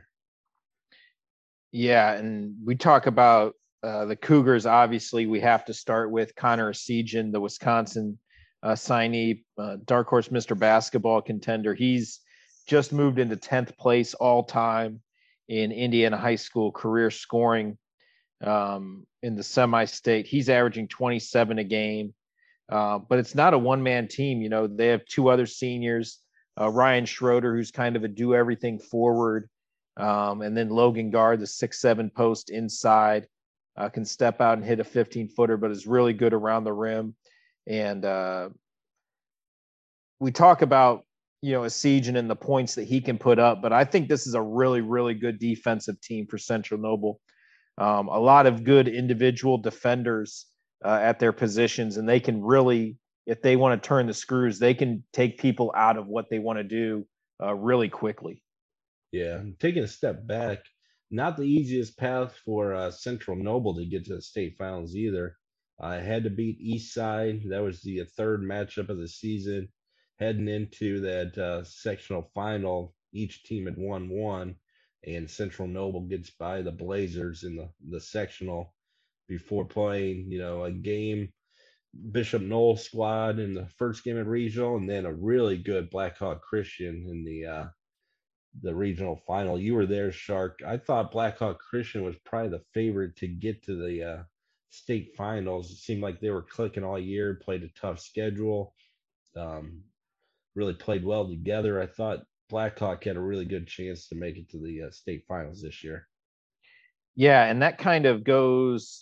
Yeah, and we talk about the Cougars. Obviously, we have to start with Connor Essegian, the Wisconsin signee, dark horse Mr. Basketball contender. He's just moved into 10th place all time in Indiana high school career scoring in the semi-state. He's averaging 27 a game, but it's not a one-man team. They have 2 other seniors, Ryan Schroeder, who's kind of a do-everything forward, and then Logan Gard, the 6'7" post inside, can step out and hit a 15-footer, but is really good around the rim. And we talk about, Essegian and the points that he can put up, but I think this is a really, really good defensive team for Central Noble. A lot of good individual defenders at their positions, and they can really if they want to turn the screws, they can take people out of what they want to do really quickly. Yeah, taking a step back, not the easiest path for Central Noble to get to the state finals either. I had to beat East Side. That was the third matchup of the season. Heading into that sectional final, each team had won one, and Central Noble gets by the Blazers in the sectional before playing, a game Bishop Knoll squad in the first game of regional, and then a really good Blackhawk Christian in the regional final. You were there, Shark. I thought Blackhawk Christian was probably the favorite to get to the state finals. It seemed like they were clicking all year, played a tough schedule, um, really played well together. I thought Blackhawk had a really good chance to make it to the state finals this year. Yeah, and that kind of goes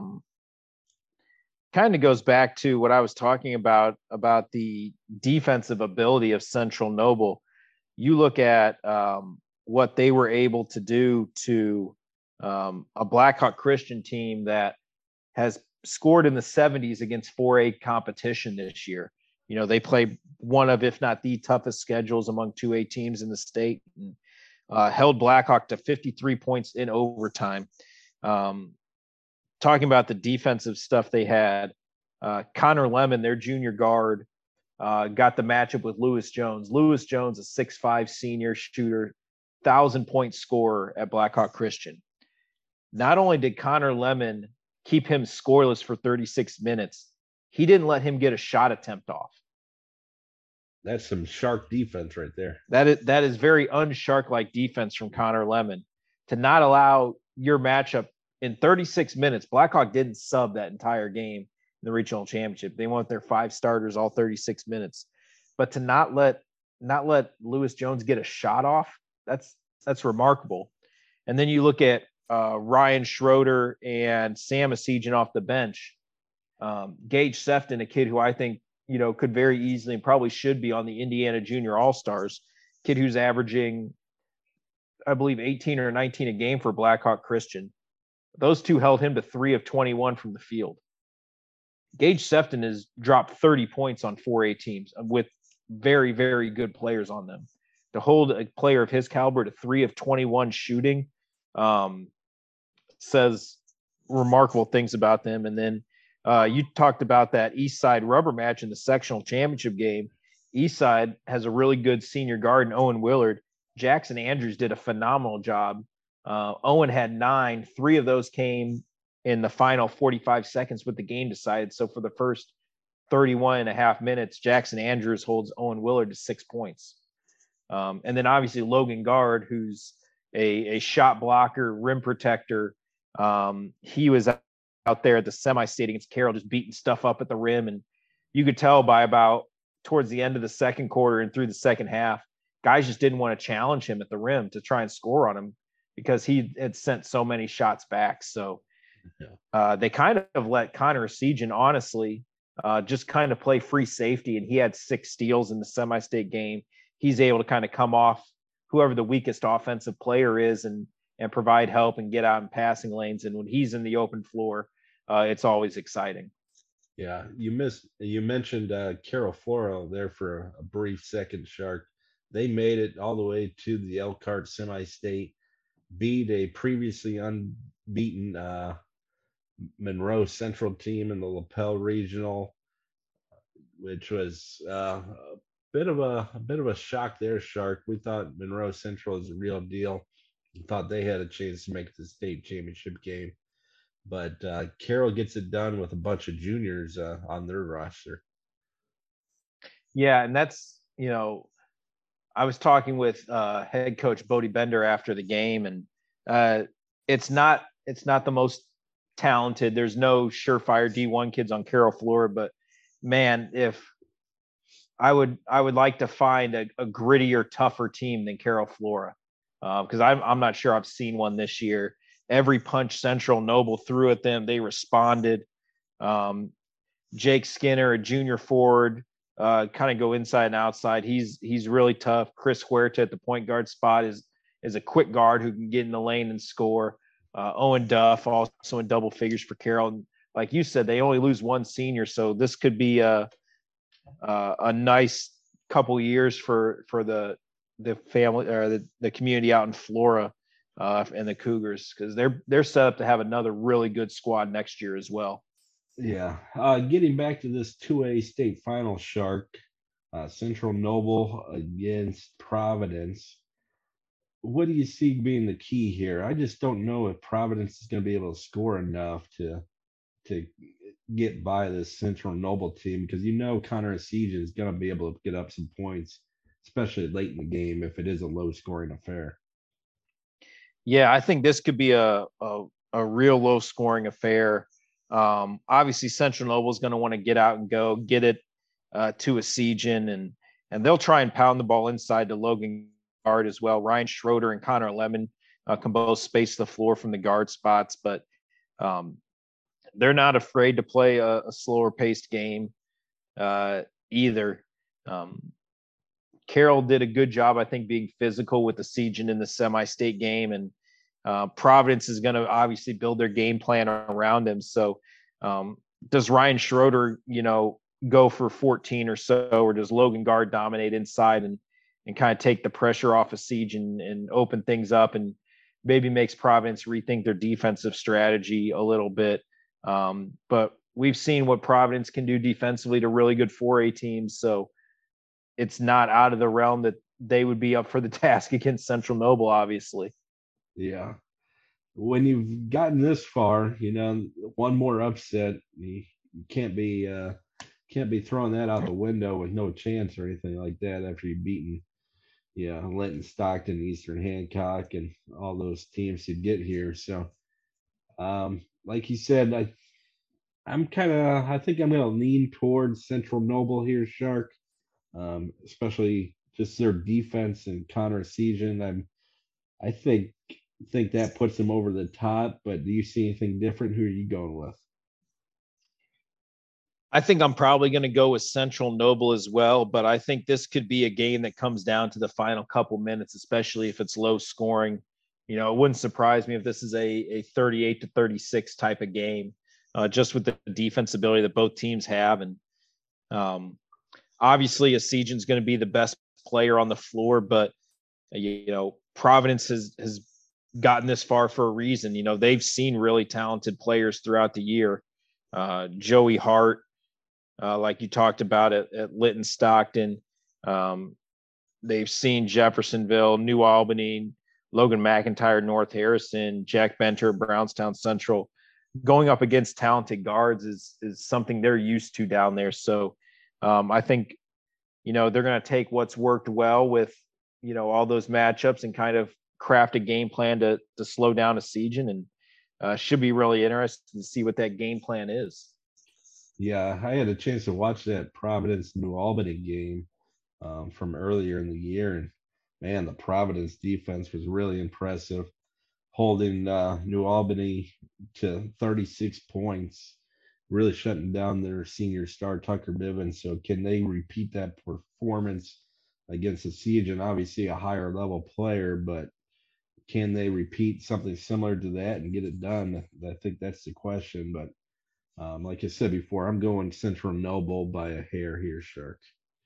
back to what I was talking about the defensive ability of Central Noble. You look at what they were able to do to a Blackhawk Christian team that has scored in the 70s against 4A competition this year. They play one of, if not the toughest schedules among 2A teams in the state, and held Blackhawk to 53 points in overtime. Talking about the defensive stuff they had, Connor Lemon, their junior guard, got the matchup with Lewis Jones. Lewis Jones, a 6'5" senior shooter, 1,000-point scorer at Blackhawk Christian. Not only did Connor Lemon keep him scoreless for 36 minutes, he didn't let him get a shot attempt off. That's some shark defense right there. That is very unshark-like defense from Connor Lemon to not allow your matchup in 36 minutes. Blackhawk didn't sub that entire game in the regional championship. They went their 5 starters all 36 minutes, but to not let Lewis Jones get a shot off, that's remarkable. And then you look at Ryan Schroeder and Sam Asijan off the bench. Gage Sefton, a kid who I think could very easily and probably should be on the Indiana Junior All-Stars, kid who's averaging, I believe, 18 or 19 a game for Blackhawk Christian. Those two held him to 3 of 21 from the field. Gage Sefton has dropped 30 points on 4A teams with very, very good players on them. To hold a player of his caliber to 3 of 21 shooting says remarkable things about them. And then you talked about that East Side rubber match in the sectional championship game. East Side has a really good senior guard in Owen Willard. Jackson Andrews did a phenomenal job. Owen had 9. 3 of those came in the final 45 seconds with the game decided. So for the first 31 and a half minutes, Jackson Andrews holds Owen Willard to 6 points. And then obviously Logan Guard, who's a shot blocker, rim protector. He was out there at the semi-state against Carroll, just beating stuff up at the rim. And you could tell by about towards the end of the second quarter and through the second half, guys just didn't want to challenge him at the rim to try and score on him because he had sent so many shots back. So they kind of let Connor Asijan, honestly, just kind of play free safety. And he had 6 steals in the semi-state game. He's able to kind of come off whoever the weakest offensive player is and provide help and get out in passing lanes. And when he's in the open floor, it's always exciting. Yeah, you mentioned Carol Floro there for a brief second, Shark. They made it all the way to the Elkhart semi-state, beat a previously unbeaten Monroe Central team in the Lapel Regional, which was a bit of a shock there, Shark. We thought Monroe Central is a real deal. We thought they had a chance to make the state championship game. But Carroll gets it done with a bunch of juniors on their roster. Yeah, and that's, I was talking with head coach Bodie Bender after the game, and it's not the most talented. There's no surefire D1 kids on Carroll Flora, but man, if I would like to find a grittier, tougher team than Carroll Flora, because I'm not sure I've seen one this year. Every punch Central Noble threw at them, they responded. Jake Skinner, a junior forward, kind of go inside and outside. He's really tough. Chris Huerta at the point guard spot is a quick guard who can get in the lane and score. Owen Duff also in double figures for Carroll. And like you said, they only lose one senior, so this could be a a nice couple years for the family or the community out in Flora and the Cougars, because they're set up to have another really good squad next year as well. Yeah. Getting back to this 2A state final, Shark, Central Noble against Providence. What do you see being the key here? I just don't know if Providence is going to be able to score enough to get by this Central Noble team, because Connor Siege is going to be able to get up some points, especially late in the game if it is a low scoring affair. Yeah, I think this could be a real low scoring affair. Obviously, Central Noble is going to want to get out and go get it to a Siegen, and they'll try and pound the ball inside to Logan guard as well. Ryan Schroeder and Connor Lemon can both space the floor from the guard spots, but they're not afraid to play a slower paced game either. Carroll did a good job, I think, being physical with the Siegen in the semi-state game, and Providence is going to obviously build their game plan around him. So does Ryan Schroeder, go for 14 or so, or does Logan Guard dominate inside and kind of take the pressure off of Siege and open things up and maybe makes Providence rethink their defensive strategy a little bit. But we've seen what Providence can do defensively to really good 4A teams. So it's not out of the realm that they would be up for the task against Central Noble, obviously. Yeah. When you've gotten this far, one more upset, you can't be throwing that out the window with no chance or anything like that after you've beaten, Linton, Stockton, Eastern Hancock, and all those teams to get here. So, like you said, I think I'm going to lean towards Central Noble here, Shark. Especially just their defense and Connor Siegen. I think that puts them over the top. But do you see anything different? Who are you going with? I think I'm probably going to go with Central Noble as well, but I think this could be a game that comes down to the final couple minutes, especially if it's low scoring. It wouldn't surprise me if this is a 38-36 type of game, just with the defense ability that both teams have. And obviously, a Siegen's going to be the best player on the floor, but Providence has gotten this far for a reason. They've seen really talented players throughout the year. Joey Hart, like you talked about at Linton Stockton. They've seen Jeffersonville, New Albany, Logan McIntyre, North Harrison, Jack Benter, Brownstown Central. Going up against talented guards is something they're used to down there. So I think, they're going to take what's worked well with, all those matchups and kind of craft a game plan to slow down a Siegen, and should be really interesting to see what that game plan is. Yeah, I had a chance to watch that Providence New Albany game from earlier in the year, and man, the Providence defense was really impressive, holding New Albany to 36 points, really shutting down their senior star Tucker Bivens. So can they repeat that performance against the Siege, and obviously a higher level player, but can they repeat something similar to that and get it done? I think that's the question. But like I said before, I'm going Central Noble by a hair here, Shark.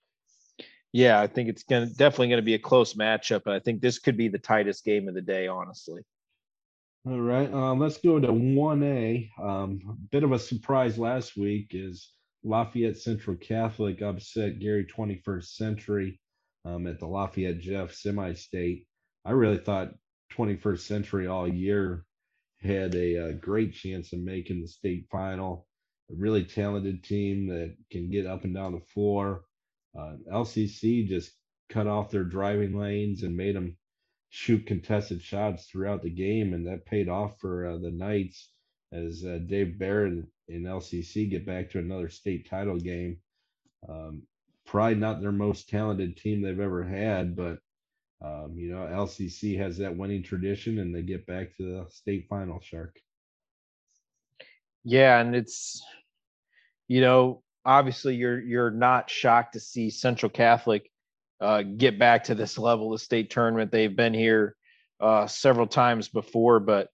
Yeah, I think it's definitely going to be a close matchup, but I think this could be the tightest game of the day, honestly. All right, let's go to 1A. Bit of a surprise last week is Lafayette Central Catholic upset Gary 21st Century at the Lafayette Jeff semi-state. I really thought 21st Century all year had a great chance of making the state final. A really talented team that can get up and down the floor. LCC just cut off their driving lanes and made them shoot contested shots throughout the game, and that paid off for the Knights as Dave Barrett and LCC get back to another state title game. Probably not their most talented team they've ever had, but LCC has that winning tradition, and they get back to the state final, Shark. Yeah, and it's, obviously you're not shocked to see Central Catholic get back to this level of state tournament. They've been here several times before, but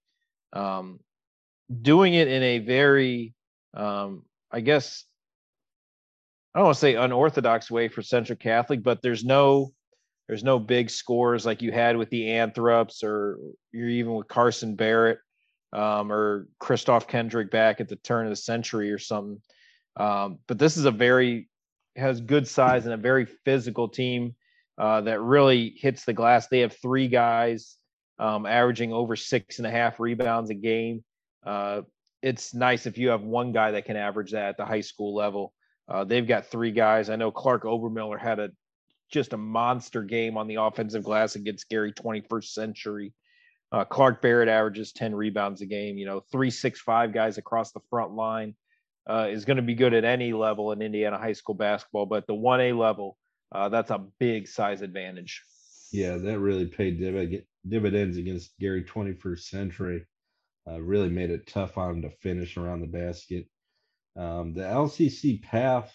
doing it in a very, I guess, I don't want to say unorthodox way for Central Catholic, but there's no big scores like you had with the Anthrops, or you're even with Carson Barrett, or Christoph Kendrick back at the turn of the century or something. But this is has good size and a very physical team that really hits the glass. They have three guys averaging over 6.5 rebounds a game. It's nice if you have one guy that can average that at the high school level. They've got three guys. I know Clark Obermiller had just a monster game on the offensive glass against Gary 21st Century. Clark Barrett averages 10 rebounds a game. 3-6-5 guys across the front line is going to be good at any level in Indiana high school basketball, but the 1A level, that's a big size advantage. Yeah, that really paid dividends against Gary 21st Century. Really made it tough on him to finish around the basket. The LCC path,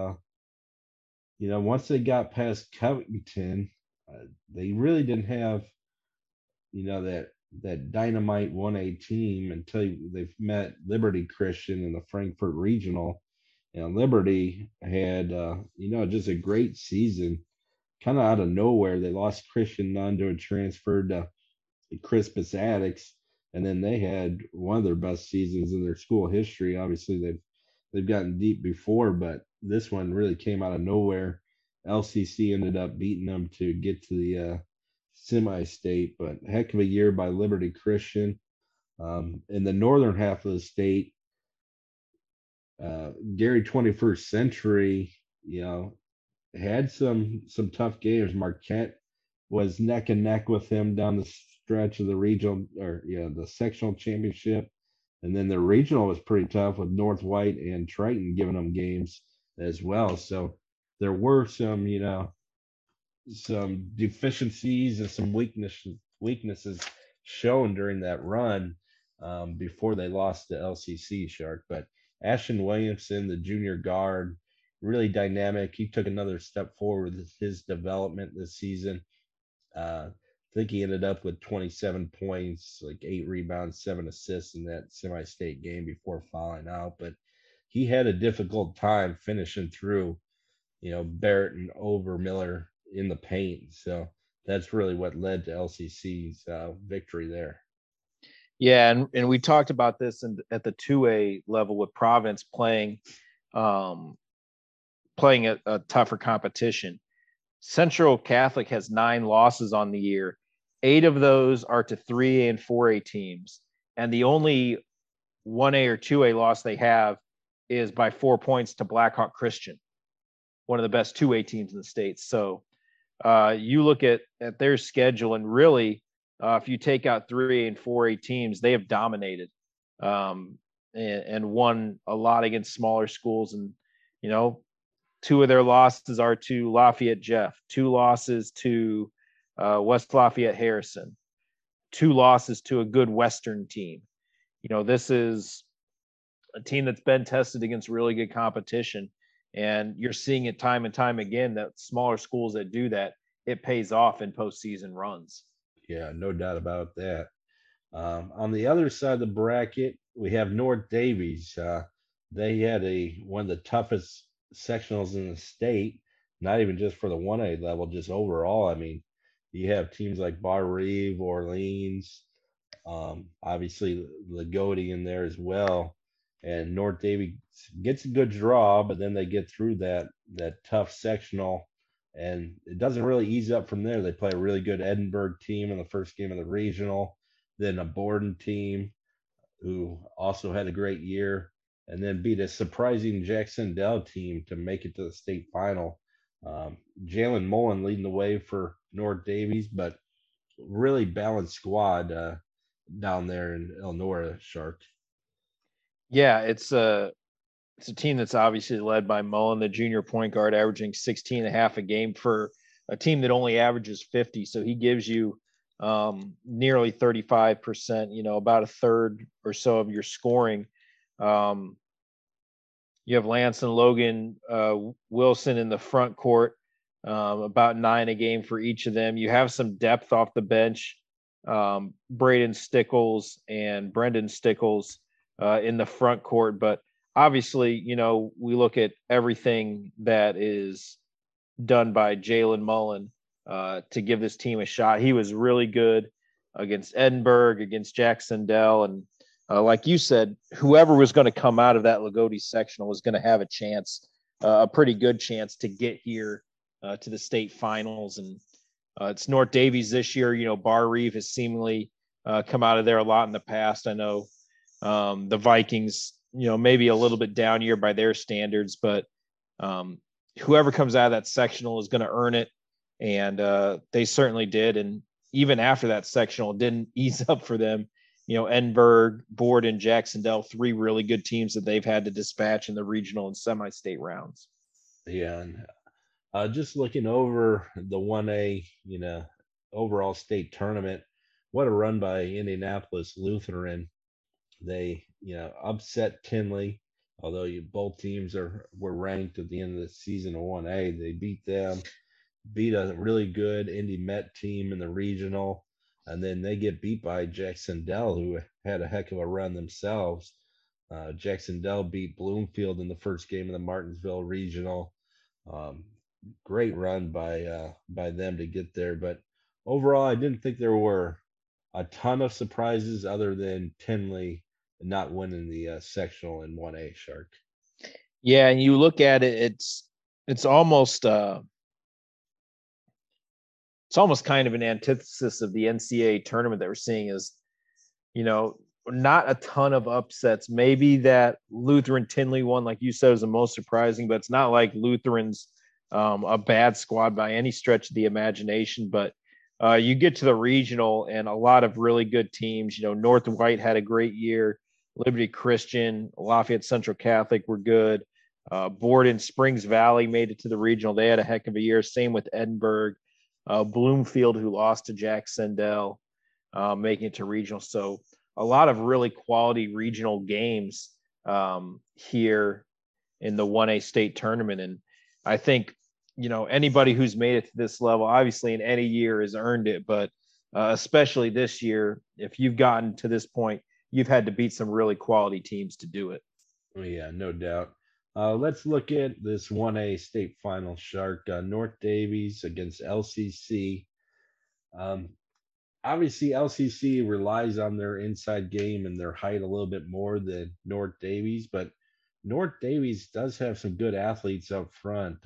once they got past Covington, they really didn't have, that dynamite 1A team until they've met Liberty Christian in the Frankfort Regional. And Liberty had, just a great season. Kind of out of nowhere, they lost Christian Nunn to a transfer to Crispus Attucks, and then they had one of their best seasons in their school history. Obviously, they've gotten deep before, but this one really came out of nowhere. LCC ended up beating them to get to the semi-state, but heck of a year by Liberty Christian. In the northern half of the state, Gary 21st Century, had some tough games. Marquette was neck and neck with him down the stretch of the regional, or the sectional championship, and then the regional was pretty tough with North White and Triton giving them games as well. So there were some deficiencies and some weaknesses shown during that run before they lost to LCC Shark. But Ashton Williamson, the junior guard, really dynamic. He took another step forward with his development this season. I think he ended up with 27 points, like 8 rebounds, 7 assists in that semi-state game before fouling out. But he had a difficult time finishing through, Barrett and Overmiller in the paint. So that's really what led to LCC's victory there. Yeah, and we talked about this at the 2A level with Providence playing a tougher competition. Central Catholic has 9 losses on the year. 8 of those are to 3A and 4A teams. And the only 1A or 2A loss they have is by 4 points to Blackhawk Christian, one of the best 2A teams in the state. So you look at their schedule, and really, if you take out 3A and 4A teams, they have dominated and won a lot against smaller schools. And, 2 of their losses are to Lafayette Jeff, 2 losses to West Lafayette Harrison, 2 losses to a good Western team. This is a team that's been tested against really good competition. And you're seeing it time and time again that smaller schools that do that, it pays off in postseason runs. Yeah, no doubt about that. On the other side of the bracket, we have North Davies. They had one of the toughest sectionals in the state, not even just for the 1A level, just overall. I mean, you have teams like Bar Reeve, Orleans, obviously Lagodi in there as well. And North Davies gets a good draw, but then they get through that tough sectional, and it doesn't really ease up from there. They play a really good Edinburgh team in the first game of the regional, then a Borden team who also had a great year, and then beat a surprising Jackson Dell team to make it to the state final. Jalen Mullen leading the way for North Davies, but really balanced squad down there in Elnora, Shark. Yeah, it's a team that's obviously led by Mullen, the junior point guard, averaging 16 and a half a game for a team that only averages 50. So he gives you nearly 35%, about a third or so of your scoring. You have Lance and Logan Wilson in the front court, about 9 a game for each of them. You have some depth off the bench. Braden Stickles and Brendan Stickles in the front court, but obviously, we look at everything that is done by Jalen Mullen to give this team a shot. He was really good against Edinburgh, against Jacksonville, and like you said, whoever was going to come out of that Lagodi sectional was going to have a chance, a pretty good chance to get here to the state finals. And it's North Davies this year. Bar Reeve has seemingly come out of there a lot in the past. I know the Vikings, maybe a little bit down year by their standards, but whoever comes out of that sectional is going to earn it. And they certainly did. And even after that sectional, it didn't ease up for them. Edinburgh, Borden, Jacksonville, 3 really good teams that they've had to dispatch in the regional and semi-state rounds. Yeah, and just looking over the 1A, overall state tournament, what a run by Indianapolis Lutheran. They, upset Tinley, although both teams were ranked at the end of the season of 1A. They beat them, beat a really good Indy Met team in the regional, and then they get beat by Jacksonville, who had a heck of a run themselves. Jacksonville beat Bloomfield in the first game of the Martinsville regional. Great run by them to get there, but overall, I didn't think there were a ton of surprises other than Tinley not winning the sectional in 1A, Shark. Yeah, and you look at it, it's almost kind of an antithesis of the NCAA tournament that we're seeing is, not a ton of upsets. Maybe that Lutheran Tinley one, like you said, is the most surprising, but it's not like Lutheran's a bad squad by any stretch of the imagination. But you get to the regional and a lot of really good teams. North White had a great year. Liberty Christian, Lafayette Central Catholic were good. Borden, Springs Valley made it to the regional. They had a heck of a year. Same with Edinburgh. Bloomfield, who lost to Jacksonville, making it to regional. So a lot of really quality regional games here in the 1A state tournament. And I think, anybody who's made it to this level, obviously in any year has earned it, but especially this year, if you've gotten to this point, you've had to beat some really quality teams to do it. Oh, yeah, no doubt. Let's look at this 1A state final, Shark. North Davies against LCC. Obviously, LCC relies on their inside game and their height a little bit more than North Davies, but North Davies does have some good athletes up front.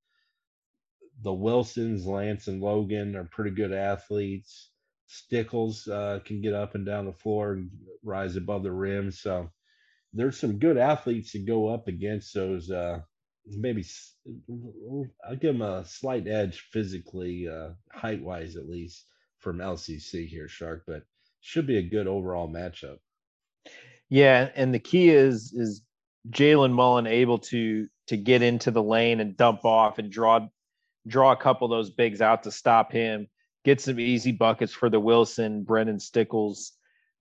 The Wilsons, Lance and Logan are pretty good athletes. Stickles can get up and down the floor and rise above the rim. So there's some good athletes to go up against those. Maybe I'll give them a slight edge physically, height wise at least, from LCC here, Shark. But should be a good overall matchup. Yeah, and the key is Jalen Mullen able to get into the lane and dump off and draw a couple of those bigs out to stop him, get some easy buckets for the Wilson, Brendan Stickles,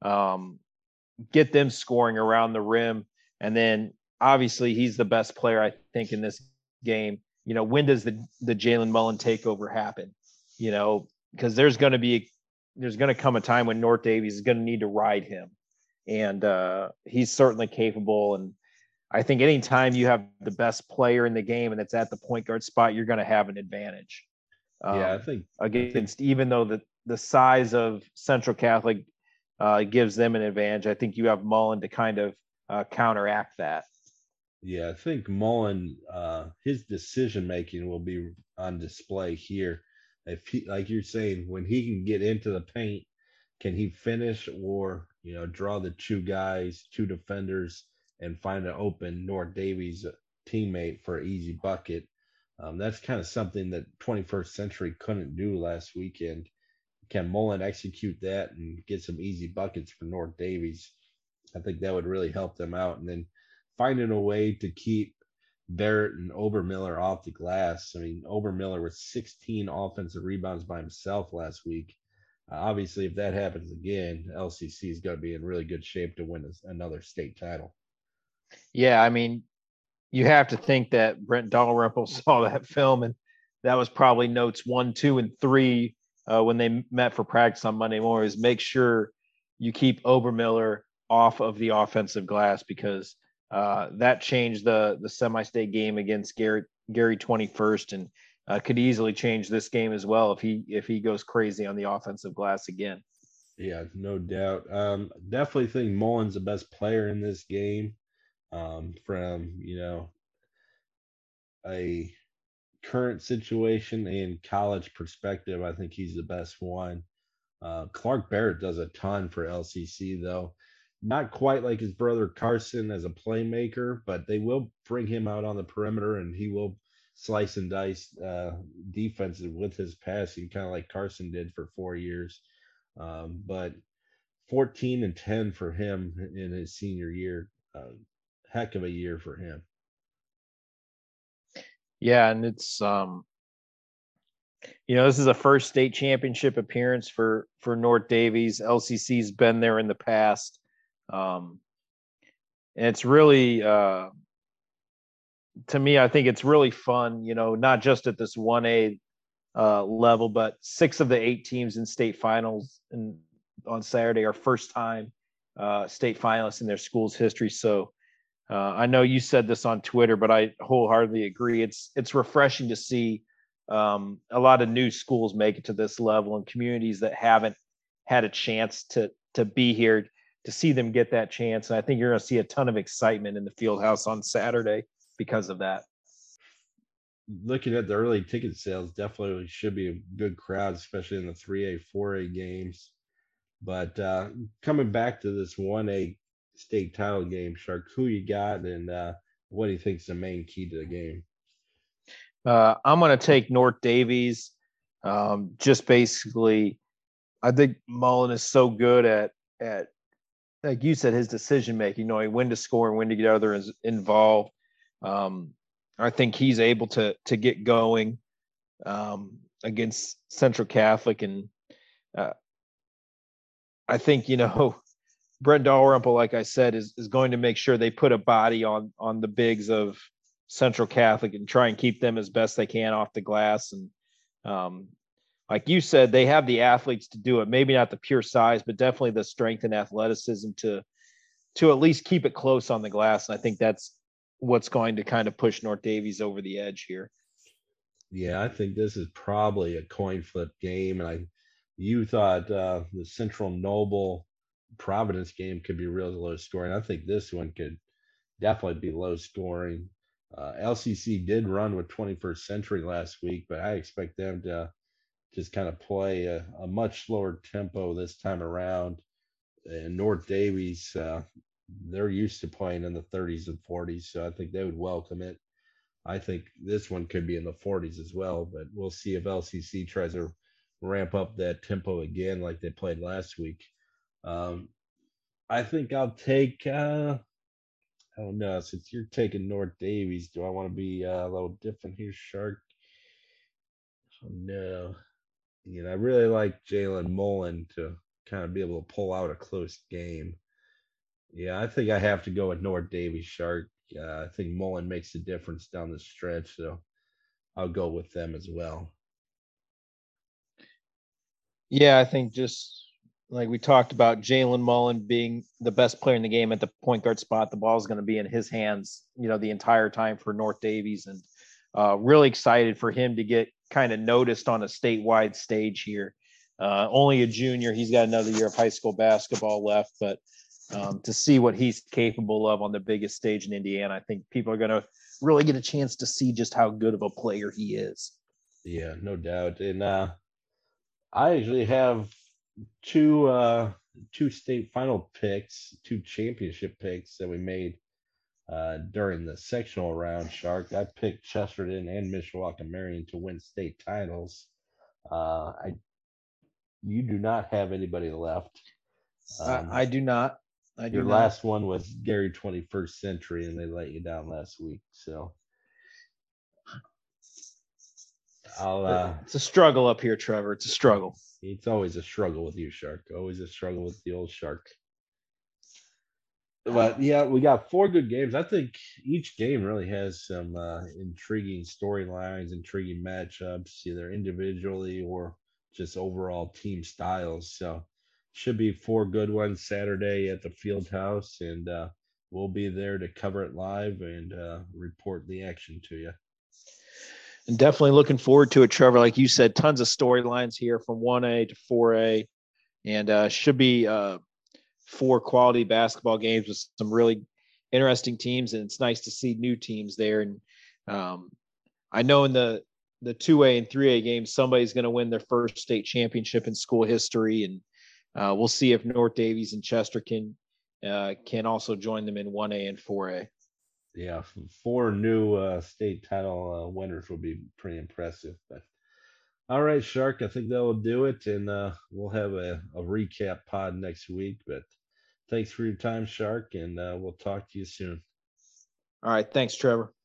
get them scoring around the rim. And then obviously he's the best player, I think, in this game. When does the Jalen Mullen takeover happen? Because there's going to come a time when North Davies is going to need to ride him. And he's certainly capable. And I think anytime you have the best player in the game and it's at the point guard spot, you're going to have an advantage. Yeah, I think against, even though the size of Central Catholic gives them an advantage, I think you have Mullen to kind of counteract that. Yeah, I think Mullen, his decision making will be on display here. If he, like you're saying, when he can get into the paint, can he finish or draw the two defenders and find an open North Davies teammate for an easy bucket? That's kind of something that 21st Century couldn't do last weekend. Can Mullen execute that and get some easy buckets for North Davies? I think that would really help them out. And then finding a way to keep Barrett and Obermiller off the glass. I mean, Obermiller with 16 offensive rebounds by himself last week. Obviously, if that happens again, LCC is going to be in really good shape to win another state title. Yeah, I mean, you have to think that Brent Dalrymple saw that film, and that was probably notes 1, 2, and 3 when they met for practice on Monday morning. Is make sure you keep Obermiller off of the offensive glass, because That changed the semi-state game against Gary 21st, and could easily change this game as well if he goes crazy on the offensive glass again. Yeah, no doubt. Definitely think Mullen's the best player in this game. From a current situation and college perspective, I think he's the best one. Clark Barrett does a ton for LCC, though. Not quite like his brother Carson as a playmaker, but they will bring him out on the perimeter and he will slice and dice defenses with his passing, kind of like Carson did for 4 years. But 14 and 10 for him in his senior year. Heck of a year for him. Yeah, and it's this is a first state championship appearance for North Davies. LCC's been there in the past. And it's really to me, I think it's really fun, not just at this 1A level, but 6 of the 8 teams in state finals on Saturday are first time state finalists in their school's history. So I know you said this on Twitter, but I wholeheartedly agree. It's refreshing to see a lot of new schools make it to this level, and communities that haven't had a chance to be here, to see them get that chance. And I think you're going to see a ton of excitement in the field house on Saturday because of that. Looking at the early ticket sales, definitely should be a good crowd, especially in the 3A, 4A games. But coming back to this 1A state title game, Shark, who you got and what do you think is the main key to the game? I'm going to take North Davies. Just basically, I think Mullen is so good at like you said, his decision making, knowing when to score and when to get others involved. I think he's able to get going against Central Catholic, and I think Brent Dalrymple, like I said, is going to make sure they put a body on the bigs of Central Catholic and try and keep them as best they can off the glass. And like you said, they have the athletes to do it. Maybe not the pure size, but definitely the strength and athleticism to at least keep it close on the glass. And I think that's what's going to kind of push North Davies over the edge here. Yeah, I think this is probably a coin flip game, and you thought the Central Noble Providence game could be real low scoring. I think this one could definitely be low scoring. LCC did run with 21st Century last week, but I expect them to just kind of play a much slower tempo this time around. And North Davies, they're used to playing in the 30s and 40s, so I think they would welcome it. I think this one could be in the 40s as well, but we'll see if LCC tries to ramp up that tempo again like they played last week. I think I'll take. I don't know. Since you're taking North Davies, do I want to be a little different here, Shark? Oh, no. I really like Jalen Mullen to kind of be able to pull out a close game. Yeah, I think I have to go with North Davies, Shark. I think Mullen makes a difference down the stretch, so I'll go with them as well. Yeah, I think just like we talked about, Jalen Mullen being the best player in the game at the point guard spot, the ball is going to be in his hands, the entire time for North Davies, and really excited for him to get kind of noticed on a statewide stage here. Only a junior, he's got another year of high school basketball left, but to see what he's capable of on the biggest stage in Indiana, I think people are going to really get a chance to see just how good of a player he is. Yeah, no doubt. And I actually have two state final picks, two championship picks that we made during the sectional round. Shark, I picked Chesterton and Mishawaka Marion to win state titles. I You do not have anybody left. I do not. Your last one was Gary 21st Century, and they let you down last week. So it's a struggle up here, Trevor. It's a struggle. It's always a struggle with you, Shark. Always a struggle with the old Shark. But yeah, we got 4 good games. I think each game really has some intriguing storylines, intriguing matchups, either individually or just overall team styles. So should be 4 good ones Saturday at the field house, and we'll be there to cover it live and report the action to you. And definitely looking forward to it, Trevor. Like you said, tons of storylines here from 1A to 4A, and should be 4 quality basketball games with some really interesting teams. And it's nice to see new teams there. And I know in the 2A and 3A games, somebody's going to win their first state championship in school history, and we'll see if North Davies and Chester can also join them in 1A and 4A. Yeah, 4 new state title winners will be pretty impressive. But all right, Shark, I think that will do it, and we'll have a recap pod next week. But thanks for your time, Shark, and we'll talk to you soon. All right. Thanks, Trevor.